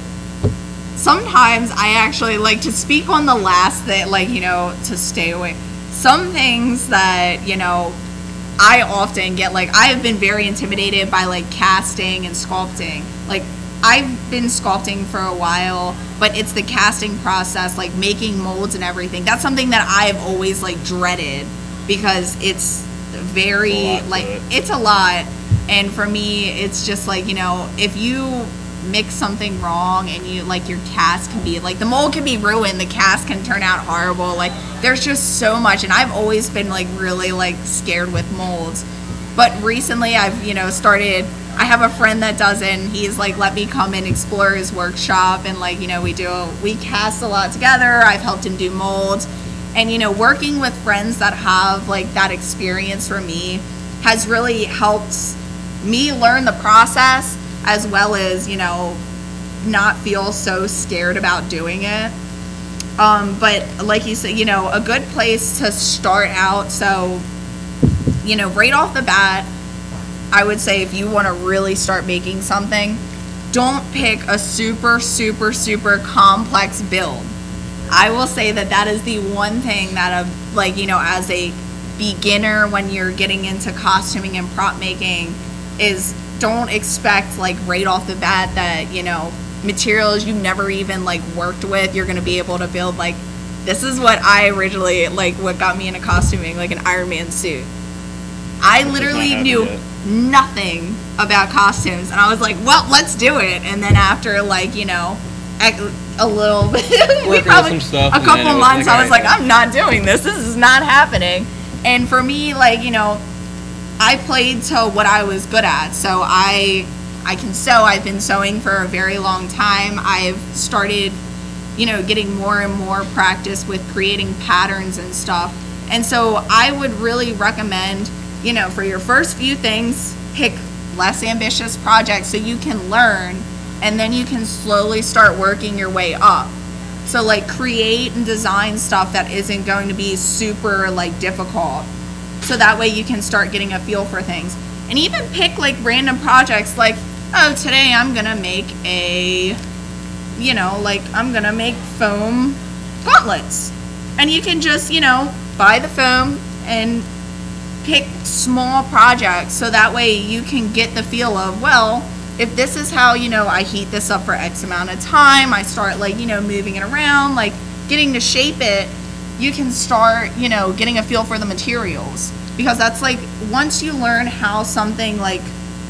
sometimes I actually like to speak on the last that, like, you know, to stay away. Some things that, you know, I often get, like, I have been very intimidated by like casting and sculpting. Like, I've been sculpting for a while, but it's the casting process, like making molds and everything. That's something that I've always like dreaded because it's very It's a lot like to it. it's a lot. And for me, it's just like, you know, if you mix something wrong and you like your cast can be like the mold can be ruined, the cast can turn out horrible. Like there's just so much, and I've always been like really like scared with molds. But recently I've, you know, started, I have a friend that does it, and he's like let me come and explore his workshop, and like, you know, we do we cast a lot together. I've helped him do molds, and you know, working with friends that have like that experience for me has really helped me learn the process, as well as, you know, not feel so scared about doing it. Um, but like you said, you know, a good place to start out. So, you know, right off the bat, I would say if you want to really start making something, don't pick a super, super, super complex build. I will say that that is the one thing that, a, like, you know, as a beginner when you're getting into costuming and prop making, is don't expect like right off the bat that, you know, materials you've never even like worked with, you're going to be able to build. Like, this is what I originally, like what got me into costuming, like an Iron Man suit. I literally not knew yet. nothing about costumes, and I was like, well, let's do it. And then after like, you know, a, a little bit, we Working with probably, some stuff, a and couple then it was months, like, I was alright. like, I'm not doing this. This is not happening. And for me, like, you know, I played to what I was good at. So I I can sew. I've been sewing for a very long time. I've started, you know, getting more and more practice with creating patterns and stuff. And so I would really recommend, you know, for your first few things, pick less ambitious projects so you can learn, and then you can slowly start working your way up. So like create and design stuff that isn't going to be super like difficult. So that way you can start getting a feel for things. And even pick like random projects like, oh, today I'm gonna make a, you know, like I'm gonna make foam gauntlets. And you can just, you know, buy the foam and pick small projects so that way you can get the feel of, well, if this is how, you know, I heat this up for X amount of time, I start like, you know, moving it around, like getting to shape it, you can start, you know, getting a feel for the materials. Because that's like, once you learn how something like,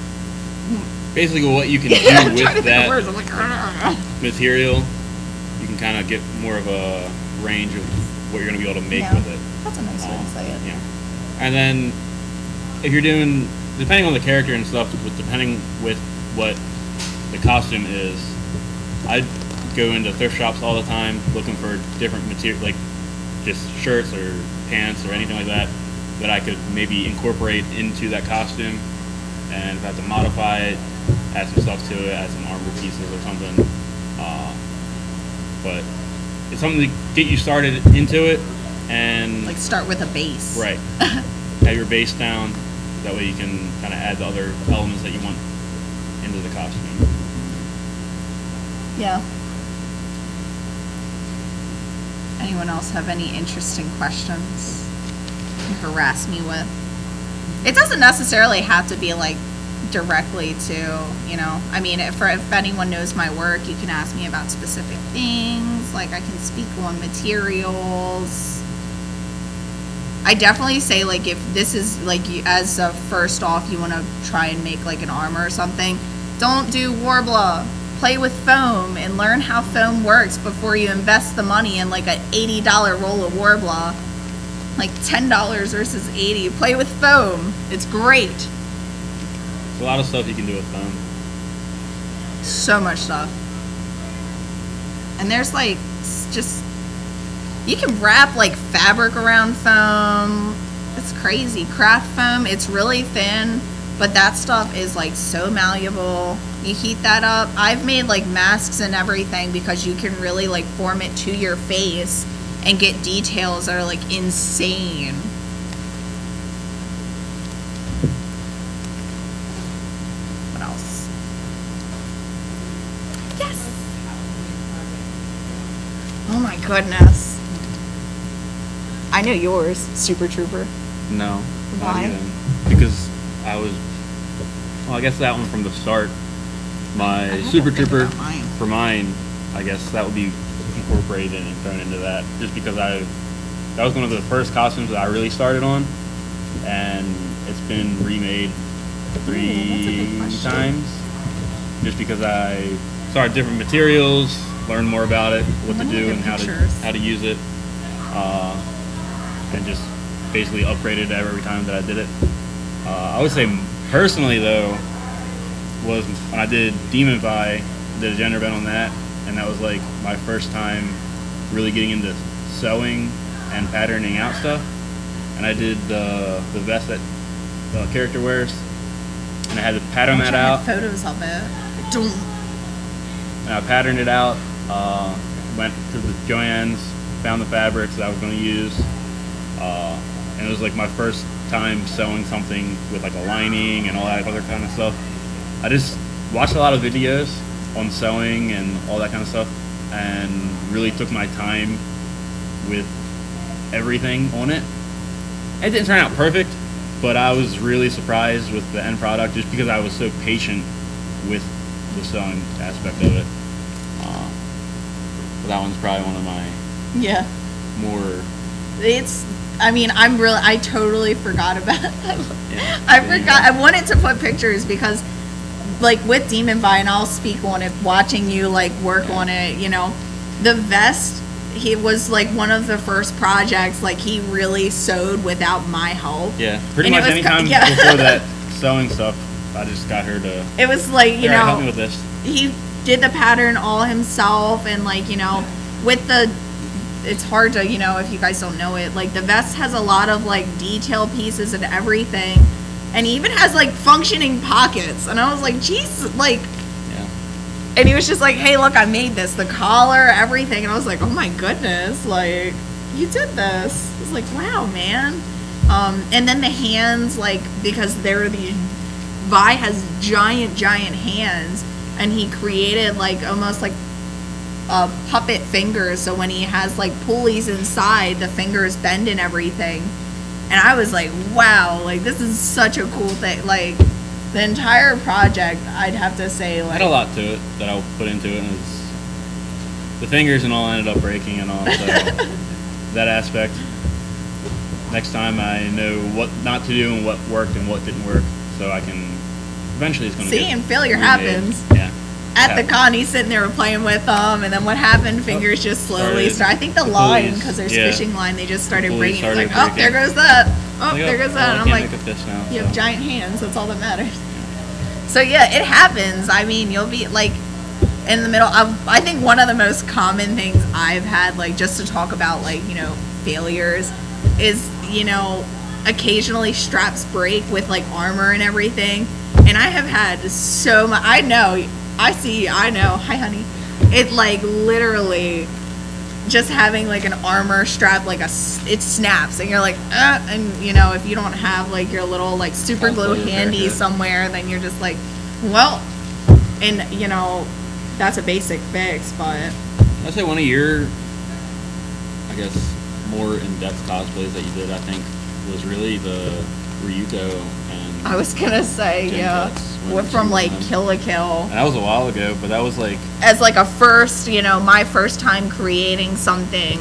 Basically, what you can yeah, I'm do trying to with think of that words. I'm like, "Argh." material, you can kind of get more of a range of what you're going to be able to make Yeah. with it. That's a nice way to say it. Yeah. And then, if you're doing, depending on the character and stuff, with depending with what the costume is, I'd go into thrift shops all the time looking for different material, like just shirts or pants or anything like that, that I could maybe incorporate into that costume. And if I have to modify it, add some stuff to it, add some armor pieces or something. Uh, but it's something to get you started into it, and Like start with a base. right, have your base down. That way you can kind of add the other elements that you want into the costume. Yeah. Anyone else have any interesting questions to harass me with? It doesn't necessarily have to be like directly to, you know, I mean, if, if anyone knows my work, you can ask me about specific things. Like I can speak on materials. I definitely say, like, if this is, like, you, as a first off, you want to try and make, like, an armor or something, don't do Worbla. Play with foam and learn how foam works before you invest the money in, like, an eighty dollar roll of Worbla. Like, ten dollars versus eighty dollars. Play with foam. It's great. There's a lot of stuff you can do with foam. So much stuff. And there's, like, s- just... You can wrap, like, fabric around foam. It's crazy. Craft foam, it's really thin, but that stuff is, like, so malleable. You heat that up. I've made, like, masks and everything because you can really, like, form it to your face and get details that are, like, insane. What else? Yes! Oh, my goodness. I know yours, Super Trooper. No. Why? Not even. Because I was, well, I guess that one from the start. My I Super don't think Trooper, about mine. for mine, I guess that would be incorporated and thrown into that. Just because I, that was one of the first costumes that I really started on. And it's been remade three good question. times. Just because I started different materials, learned more about it, what Let to me do look and at how to, pictures. how to use it. Uh, and just basically upgraded every time that I did it. Uh, I would say personally though, was when I did Demon Vi, did a gender bend on that, and that was like my first time really getting into sewing and patterning out stuff. And I did the the vest that the character wears, and I had to pattern that out. Photos of it. Don't. And I patterned it out, uh, went to the Joann's, found the fabrics that I was going to use, uh, and it was like my first time sewing something with like a lining and all that other kind of stuff. I just watched a lot of videos on sewing and all that kind of stuff, and really took my time with everything on it. It didn't turn out perfect, but I was really surprised with the end product just because I was so patient with the sewing aspect of it. Uh, but that one's probably one of my Yeah. more. It's. I mean, I'm really. I totally forgot about it. Yeah, I there you forgot. go. I wanted to put pictures because, like, with Demon Vi, and I'll speak on it. Watching you like work Yeah. on it, you know, the vest. He was like one of the first projects. Like he really sewed without my help. Yeah, pretty And it much was any co- time yeah. before that sewing stuff, I just got her to. It was like you "Here, help know me with this. he did the pattern all himself, and like you know with the. It's hard to, you know, if you guys don't know it, like the vest has a lot of like detail pieces and everything, and he even has like functioning pockets. And I was like, jeez, like, Yeah. and he was just like, hey, look, I made this, the collar, everything. And I was like, oh my goodness, like, you did this. I was like, wow, man. Um, and then the hands, like, because they're the, Vi has giant, giant hands, and he created like almost like uh, puppet fingers, so when he has like pulleys inside, the fingers bend and everything. And I was like, wow, like this is such a cool thing. Like the entire project, I'd have to say, I like had a lot to it that I'll put into it, and it's, the fingers and all ended up breaking and all. So that aspect. Next time I know what not to do and what worked and what didn't work, so I can eventually it's going to See, get and failure remade. happens. Yeah. at the happens. con, he's sitting there playing with them, and then what happened? Fingers just slowly Started- start. I think the the line, pulleys, because there's yeah. fishing line, they just started The pulleys breaking. It's like, started oh, there breaking. goes that. Oh, Like, there goes oh, that. I And I'm can't like, make a fish now, you so. have giant hands. That's all that matters. So yeah, it happens. I mean, you'll be like in the middle of. I think one of the most common things I've had, like just to talk about, like you know, failures, is you know, occasionally straps break with like armor and everything. And I have had so much. I know. I see. I know. Hi, honey. It like literally just having like an armor strap, like a s- it snaps, and you're like, uh, and you know, if you don't have like your little like super glue Cosplay handy character. somewhere, then you're just like, well, and you know, that's a basic fix, but I'd say one of your, I guess, more in-depth cosplays that you did, I think, was really the Ryuko and I was gonna say, Gen yeah, Cuts when what she from was like on. Kill la Kill. And that was a while ago, but that was like, As like a first, you know, my first time creating something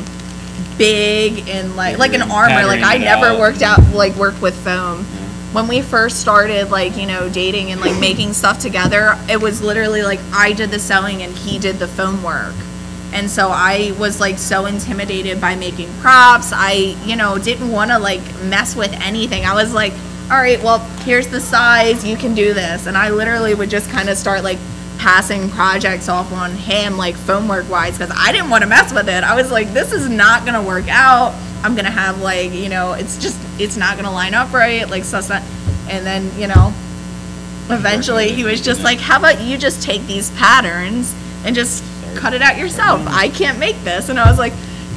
big and like like an Patterning- armor. Like I patterning it never out. worked out like worked with foam. you know, When we first started like, you know, dating and like making stuff together, it was literally like I did the sewing and he did the foam work. And so I was like so intimidated by making props. I, you know, didn't want to like mess with anything. I was like, all right, well, here's the size, you can do this. And I literally would just kind of start like passing projects off on him, like foam work wise, because I didn't want to mess with it. I was like, this is not going to work out. I'm going to have like, you know, it's just, it's not going to line up right. Like, so, so, and then, you know, eventually he was just like, how about you just take these patterns and just cut it out yourself? I can't make this. And I was like,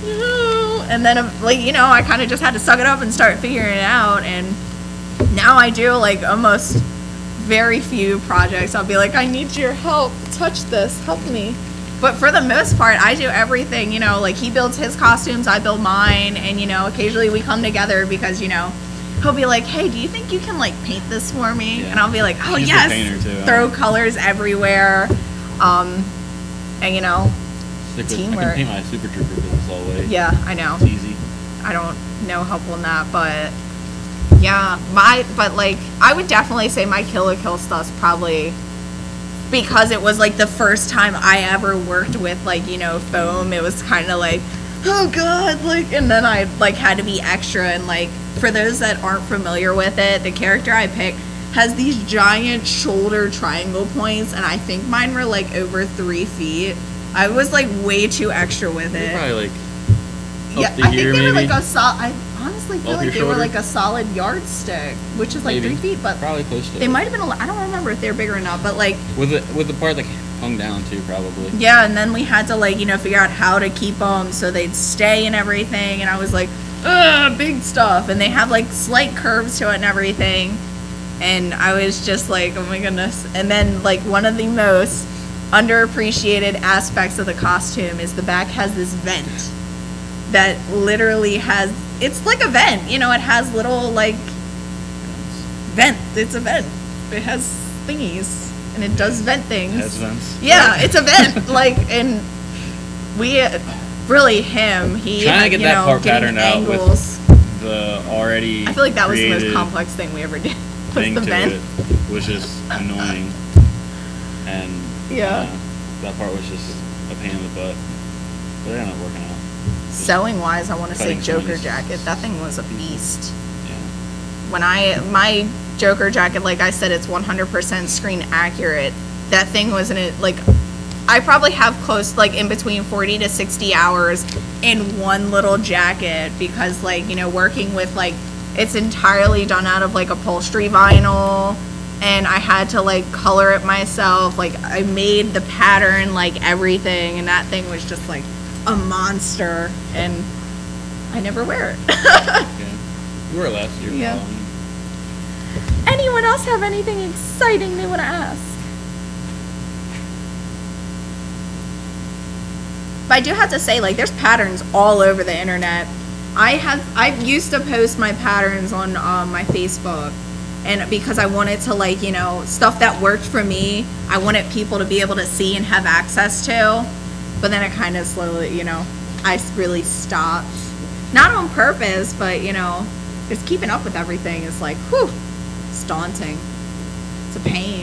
no. And then, uh, like, you know, I kind of just had to suck it up and start figuring it out. And now I do like almost very few projects. I'll be like, I need your help. Touch this. Help me. But for the most part, I do everything. You know, like he builds his costumes, I build mine. And, you know, occasionally we come together because, you know, he'll be like, hey, do you think you can like paint this for me? Yeah. And I'll be like, oh, He's a yes. painter, too, Throw huh? colors everywhere. Um, and, you know, stick with, I Teamwork. can paint my Super Trooper business all the way. yeah, I know. It's easy. I don't know help on that, but yeah, my but like I would definitely say my Kill la Kill stuff's probably because it was like the first time I ever worked with like, you know, foam. It was kind of like, oh god, like, and then I like had to be extra. And like for those that aren't familiar with it, the character I picked has these giant shoulder triangle points, and I think mine were like over three feet. I was like way too extra with They're it. probably like Yeah, up to I think here, they were maybe. like a solid. I honestly feel Up like your they were shoulder? like a solid yardstick, which is like Maybe. three feet. But Probably close to they it. might have been. A, li- I don't remember if they're bigger or not. But like, With the, with the part that hung down, too, probably. yeah. And then we had to like, you know, figure out how to keep them so they'd stay and everything. And I was like, ugh, big stuff. And they have like slight curves to it and everything. And I was just like, oh my goodness. And then like one of the most underappreciated aspects of the costume is the back has this vent that literally has, it's like a vent, you know, it has little like vent, it's a vent, it has thingies and it does vent things. Has vents. Yeah, it's a vent. Like, and we really him he Trying to had, get you that know, part getting patterned out with angles. The already I feel like that was the most created complex thing we ever did was thing the to vent. it was just annoying. And Yeah. uh, that part was just a pain in the butt. But they're not working out. Sewing wise, I want to say Cutting Joker joints. jacket. That thing was a beast. Yeah. When I my Joker jacket, like I said, it's one hundred percent screen accurate. That thing wasn't it like I probably have close like in between forty to sixty hours in one little jacket because like, you know, working with like it's entirely done out of like upholstery vinyl and I had to like color it myself. Like I made the pattern, like everything, and that thing was just like a monster and I never wear it. Yeah. You were last year. Yeah. Following. Anyone else have anything exciting they want to ask? But I do have to say, like, there's patterns all over the internet. I have, I used to post my patterns on um, my Facebook, and because I wanted to, like, you know, stuff that worked for me, I wanted people to be able to see and have access to. But then it kind of slowly, you know, I really stopped. Not on purpose, but, you know, just keeping up with everything is like, whew, it's daunting. It's a pain.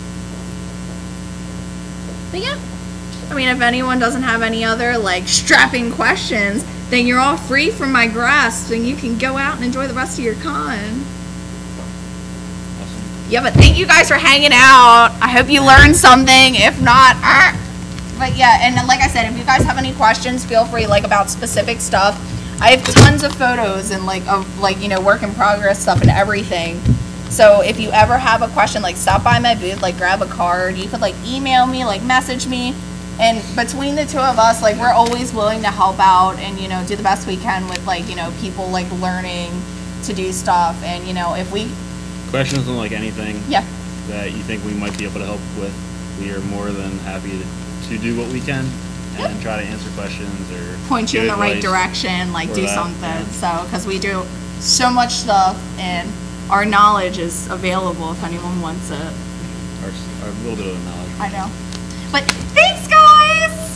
But yeah. I mean, if anyone doesn't have any other, like, strapping questions, then you're all free from my grasp and you can go out and enjoy the rest of your con. Awesome. Yeah, but thank you guys for hanging out. I hope you learned something. If not, ah. But yeah, and then, like I said, if you guys have any questions, feel free, like, about specific stuff. I have tons of photos and, like, of, like, you know, work in progress stuff and everything. So if you ever have a question, like, stop by my booth, like, grab a card. You could, like, email me, like, message me. And between the two of us, like, we're always willing to help out and, you know, do the best we can with, like, you know, people, like, learning to do stuff. And, you know, if we... Questions on, like, anything yeah. that you think we might be able to help with, we are more than happy to, to do what we can and Yep. try to answer questions or point you in give the right advice direction, like, or do that, something. yeah. So, because we do so much stuff, and our knowledge is available if anyone wants it. Our, our little bit of knowledge. I know. But thanks, guys!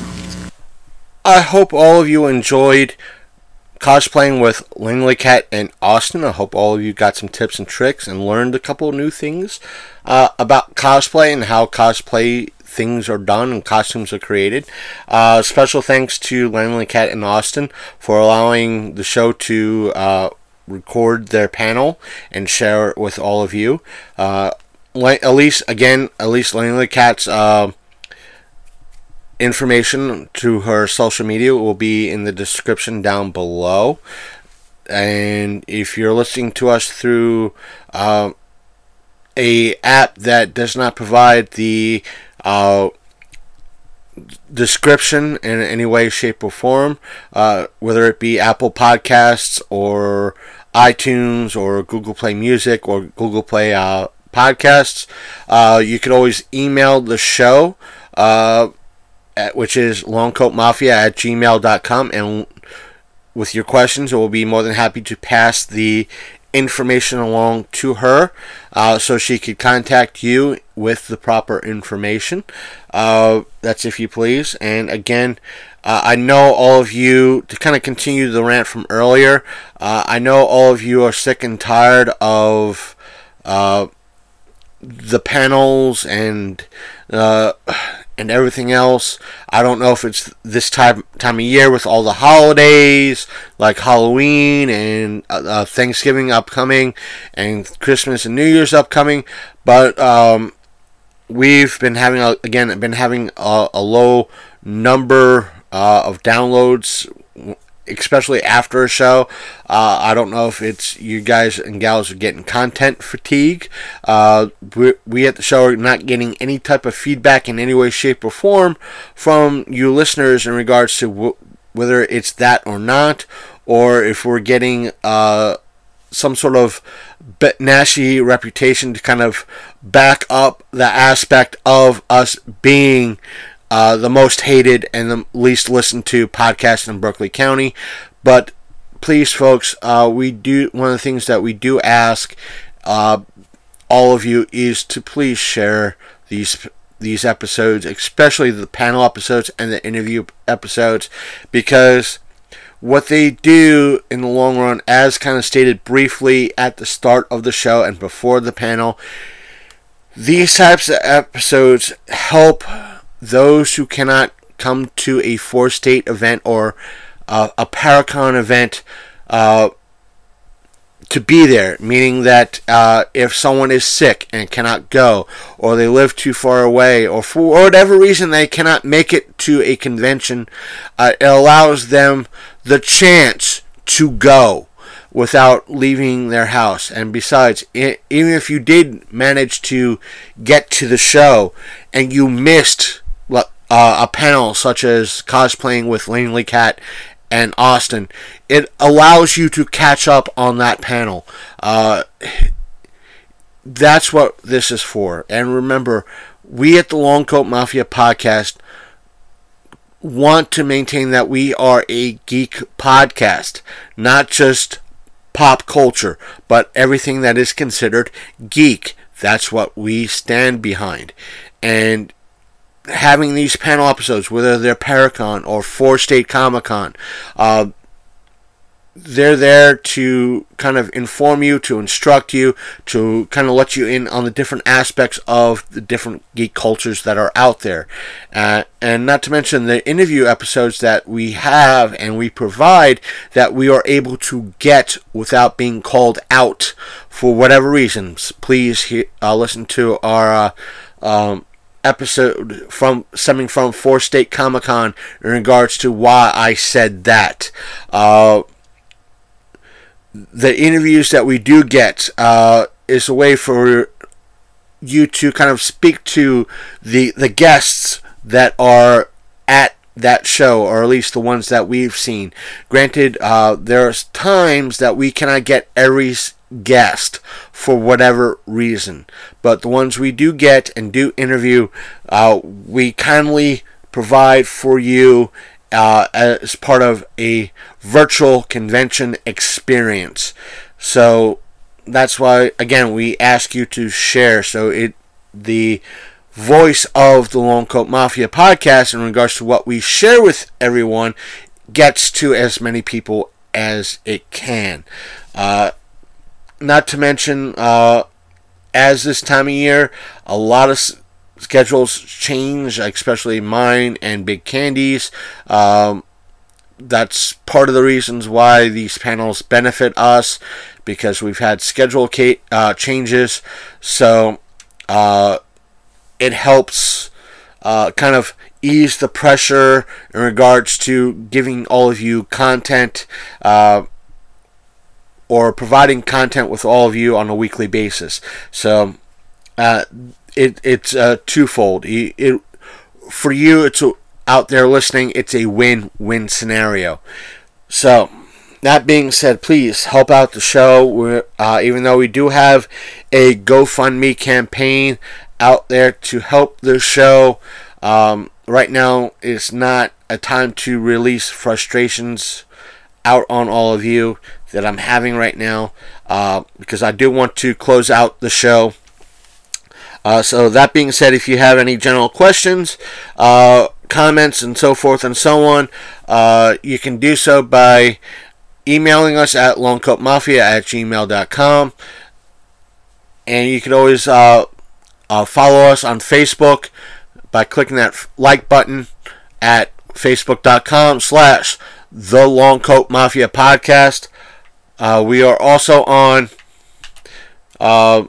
I hope all of you enjoyed cosplaying with Langley Cat and Austin. I hope all of you got some tips and tricks and learned a couple of new things uh, about cosplay and how cosplay things are done and costumes are created. Uh, special thanks to Langley Cat and Austin for allowing the show to uh, record their panel and share it with all of you. Uh, Elise, again, Elise Langley Cat's uh, information to her social media will be in the description down below. And if you're listening to us through uh, a app that does not provide the uh, description in any way, shape, or form, uh, whether it be Apple Podcasts or iTunes or Google Play Music or Google Play uh, Podcasts, uh, you can always email the show, uh, at, which is longcoatmafia at gmail dot com, and with your questions, we'll be more than happy to pass the information along to her uh, so she could contact you with the proper information. Uh, that's if you please. And again, uh, I know all of you, to kind of continue the rant from earlier, uh, I know all of you are sick and tired of uh, the panels and uh, and everything else. I don't know if it's this time time of year with all the holidays like Halloween and uh, Thanksgiving upcoming and Christmas and New Year's upcoming, but um, we've been having a, again been having a, a low number uh, of downloads, especially after a show. Uh, I don't know if it's you guys and gals are getting content fatigue. Uh, we, we at the show are not getting any type of feedback in any way, shape, or form from you listeners in regards to w- whether it's that or not, or if we're getting uh, some sort of nasty reputation to kind of back up the aspect of us being Uh, the most hated and the least listened to podcast in Berkeley County. But please, folks, uh, we do one of the things that we do ask uh, all of you is to please share these these episodes, especially the panel episodes and the interview episodes, because what they do in the long run, as kind of stated briefly at the start of the show and before the panel, these types of episodes help those who cannot come to a four-state event or uh, a Paracon event uh, to be there, meaning that uh, if someone is sick and cannot go, or they live too far away, or for whatever reason they cannot make it to a convention, uh, it allows them the chance to go without leaving their house. And besides, it, even if you did manage to get to the show and you missed Uh, a panel such as cosplaying with Langley Cat and Austin, it allows you to catch up on that panel. Uh, that's what this is for. And remember, we at the Long Coat Mafia podcast want to maintain that we are a geek podcast, not just pop culture, but everything that is considered geek. That's what we stand behind. And having these panel episodes, whether they're Paracon or Four State Comic Con, uh, they're there to kind of inform you, to instruct you, to kind of let you in on the different aspects of the different geek cultures that are out there. Uh, and not to mention the interview episodes that we have and we provide that we are able to get without being called out for whatever reasons. Please he- uh, listen to our uh, um, episode from stemming from Four State Comic Con in regards to why I said that. Uh, the interviews that we do get uh, is a way for you to kind of speak to the the guests that are that show, or at least the ones that we've seen. Granted, uh, there's times that we cannot get every guest for whatever reason, but the ones we do get and do interview, uh, we kindly provide for you uh, as part of a virtual convention experience. So that's why, again, we ask you to share. So it the voice of the Long Coat Mafia podcast in regards to what we share with everyone gets to as many people as it can. Uh, not to mention, uh, as this time of year, a lot of s- schedules change, especially mine and Big Candy's. Um, that's part of the reasons why these panels benefit us, because we've had schedule ca- uh, changes. So, uh, it helps uh, kind of ease the pressure in regards to giving all of you content, uh, or providing content with all of you on a weekly basis. So uh, it it's uh, twofold. It, it for you, it's a, out there listening, it's a win-win scenario. So that being said, please help out the show. We're, uh, even though we do have a GoFundMe campaign out there to help the show, um, right now is not a time to release frustrations out on all of you that I'm having right now, uh, because I do want to close out the show. Uh, so that being said, if you have any general questions, uh, comments, and so forth and so on, uh, you can do so by emailing us at longcoatmafia at gmail dot com. And you can always uh, uh, follow us on Facebook by clicking that like button at facebook.com slash the Long Coat Mafia Podcast. Uh, we are also on uh,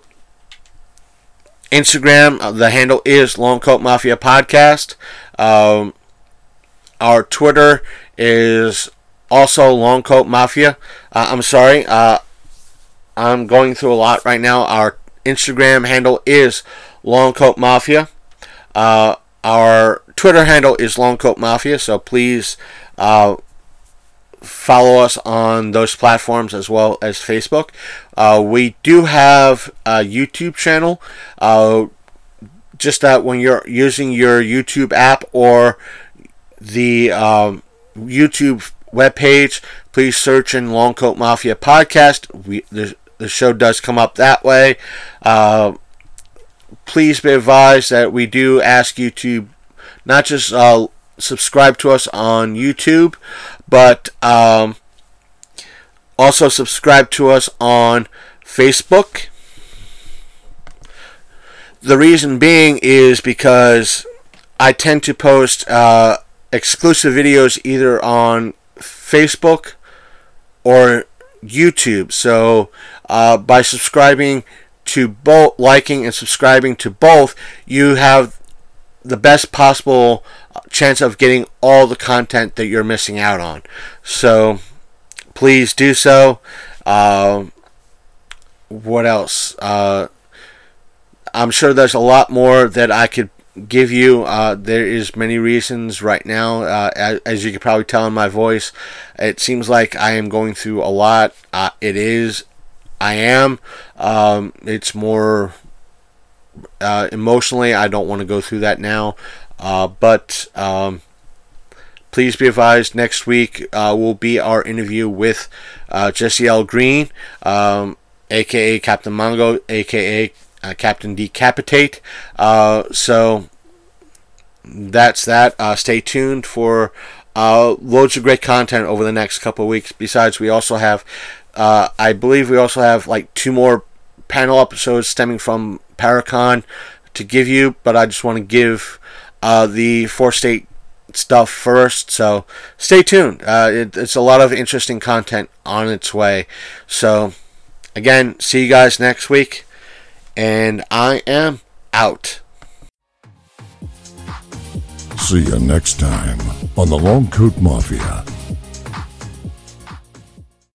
Instagram. Uh, the handle is Long Coat Mafia Podcast. Um, our Twitter is also Long Coat Mafia. Uh, I'm sorry. Uh, I'm going through a lot right now. Our Instagram handle is Long Coat Mafia. Uh, our Twitter handle is Long Coat Mafia. So please uh, follow us on those platforms as well as Facebook. Uh, we do have a YouTube channel. Uh, just that when you're using your YouTube app or the um, YouTube webpage, please search in Long Coat Mafia Podcast. We the, the show does come up that way. Uh, please be advised that we do ask you to not just uh, subscribe to us on YouTube, but um, also subscribe to us on Facebook. The reason being is because I tend to post uh, exclusive videos either on Facebook or YouTube. So uh, by subscribing to both, liking and subscribing to both, you have the best possible chance of getting all the content that you're missing out on. So please do so. Uh, what else? Uh, I'm sure there's a lot more that I could give you. Uh, there is many reasons right now. Uh, as, as you can probably tell in my voice, it seems like I am going through a lot. Uh, it is. I am. Um, it's more uh, emotionally. I don't want to go through that now. Uh, but um, please be advised, next week uh, will be our interview with uh, Jesse L. Green, um, a k a. Captain Mongo, a k a. Uh, Captain Decapitate. Uh, so that's that. Uh, stay tuned for uh, loads of great content over the next couple of weeks. Besides, we also have, uh, I believe we also have like two more panel episodes stemming from Paracon to give you, but I just want to give uh, the four state stuff first. So stay tuned. Uh, it, it's a lot of interesting content on its way. So again, see you guys next week. And I am out. See you next time on the Long Coat Mafia.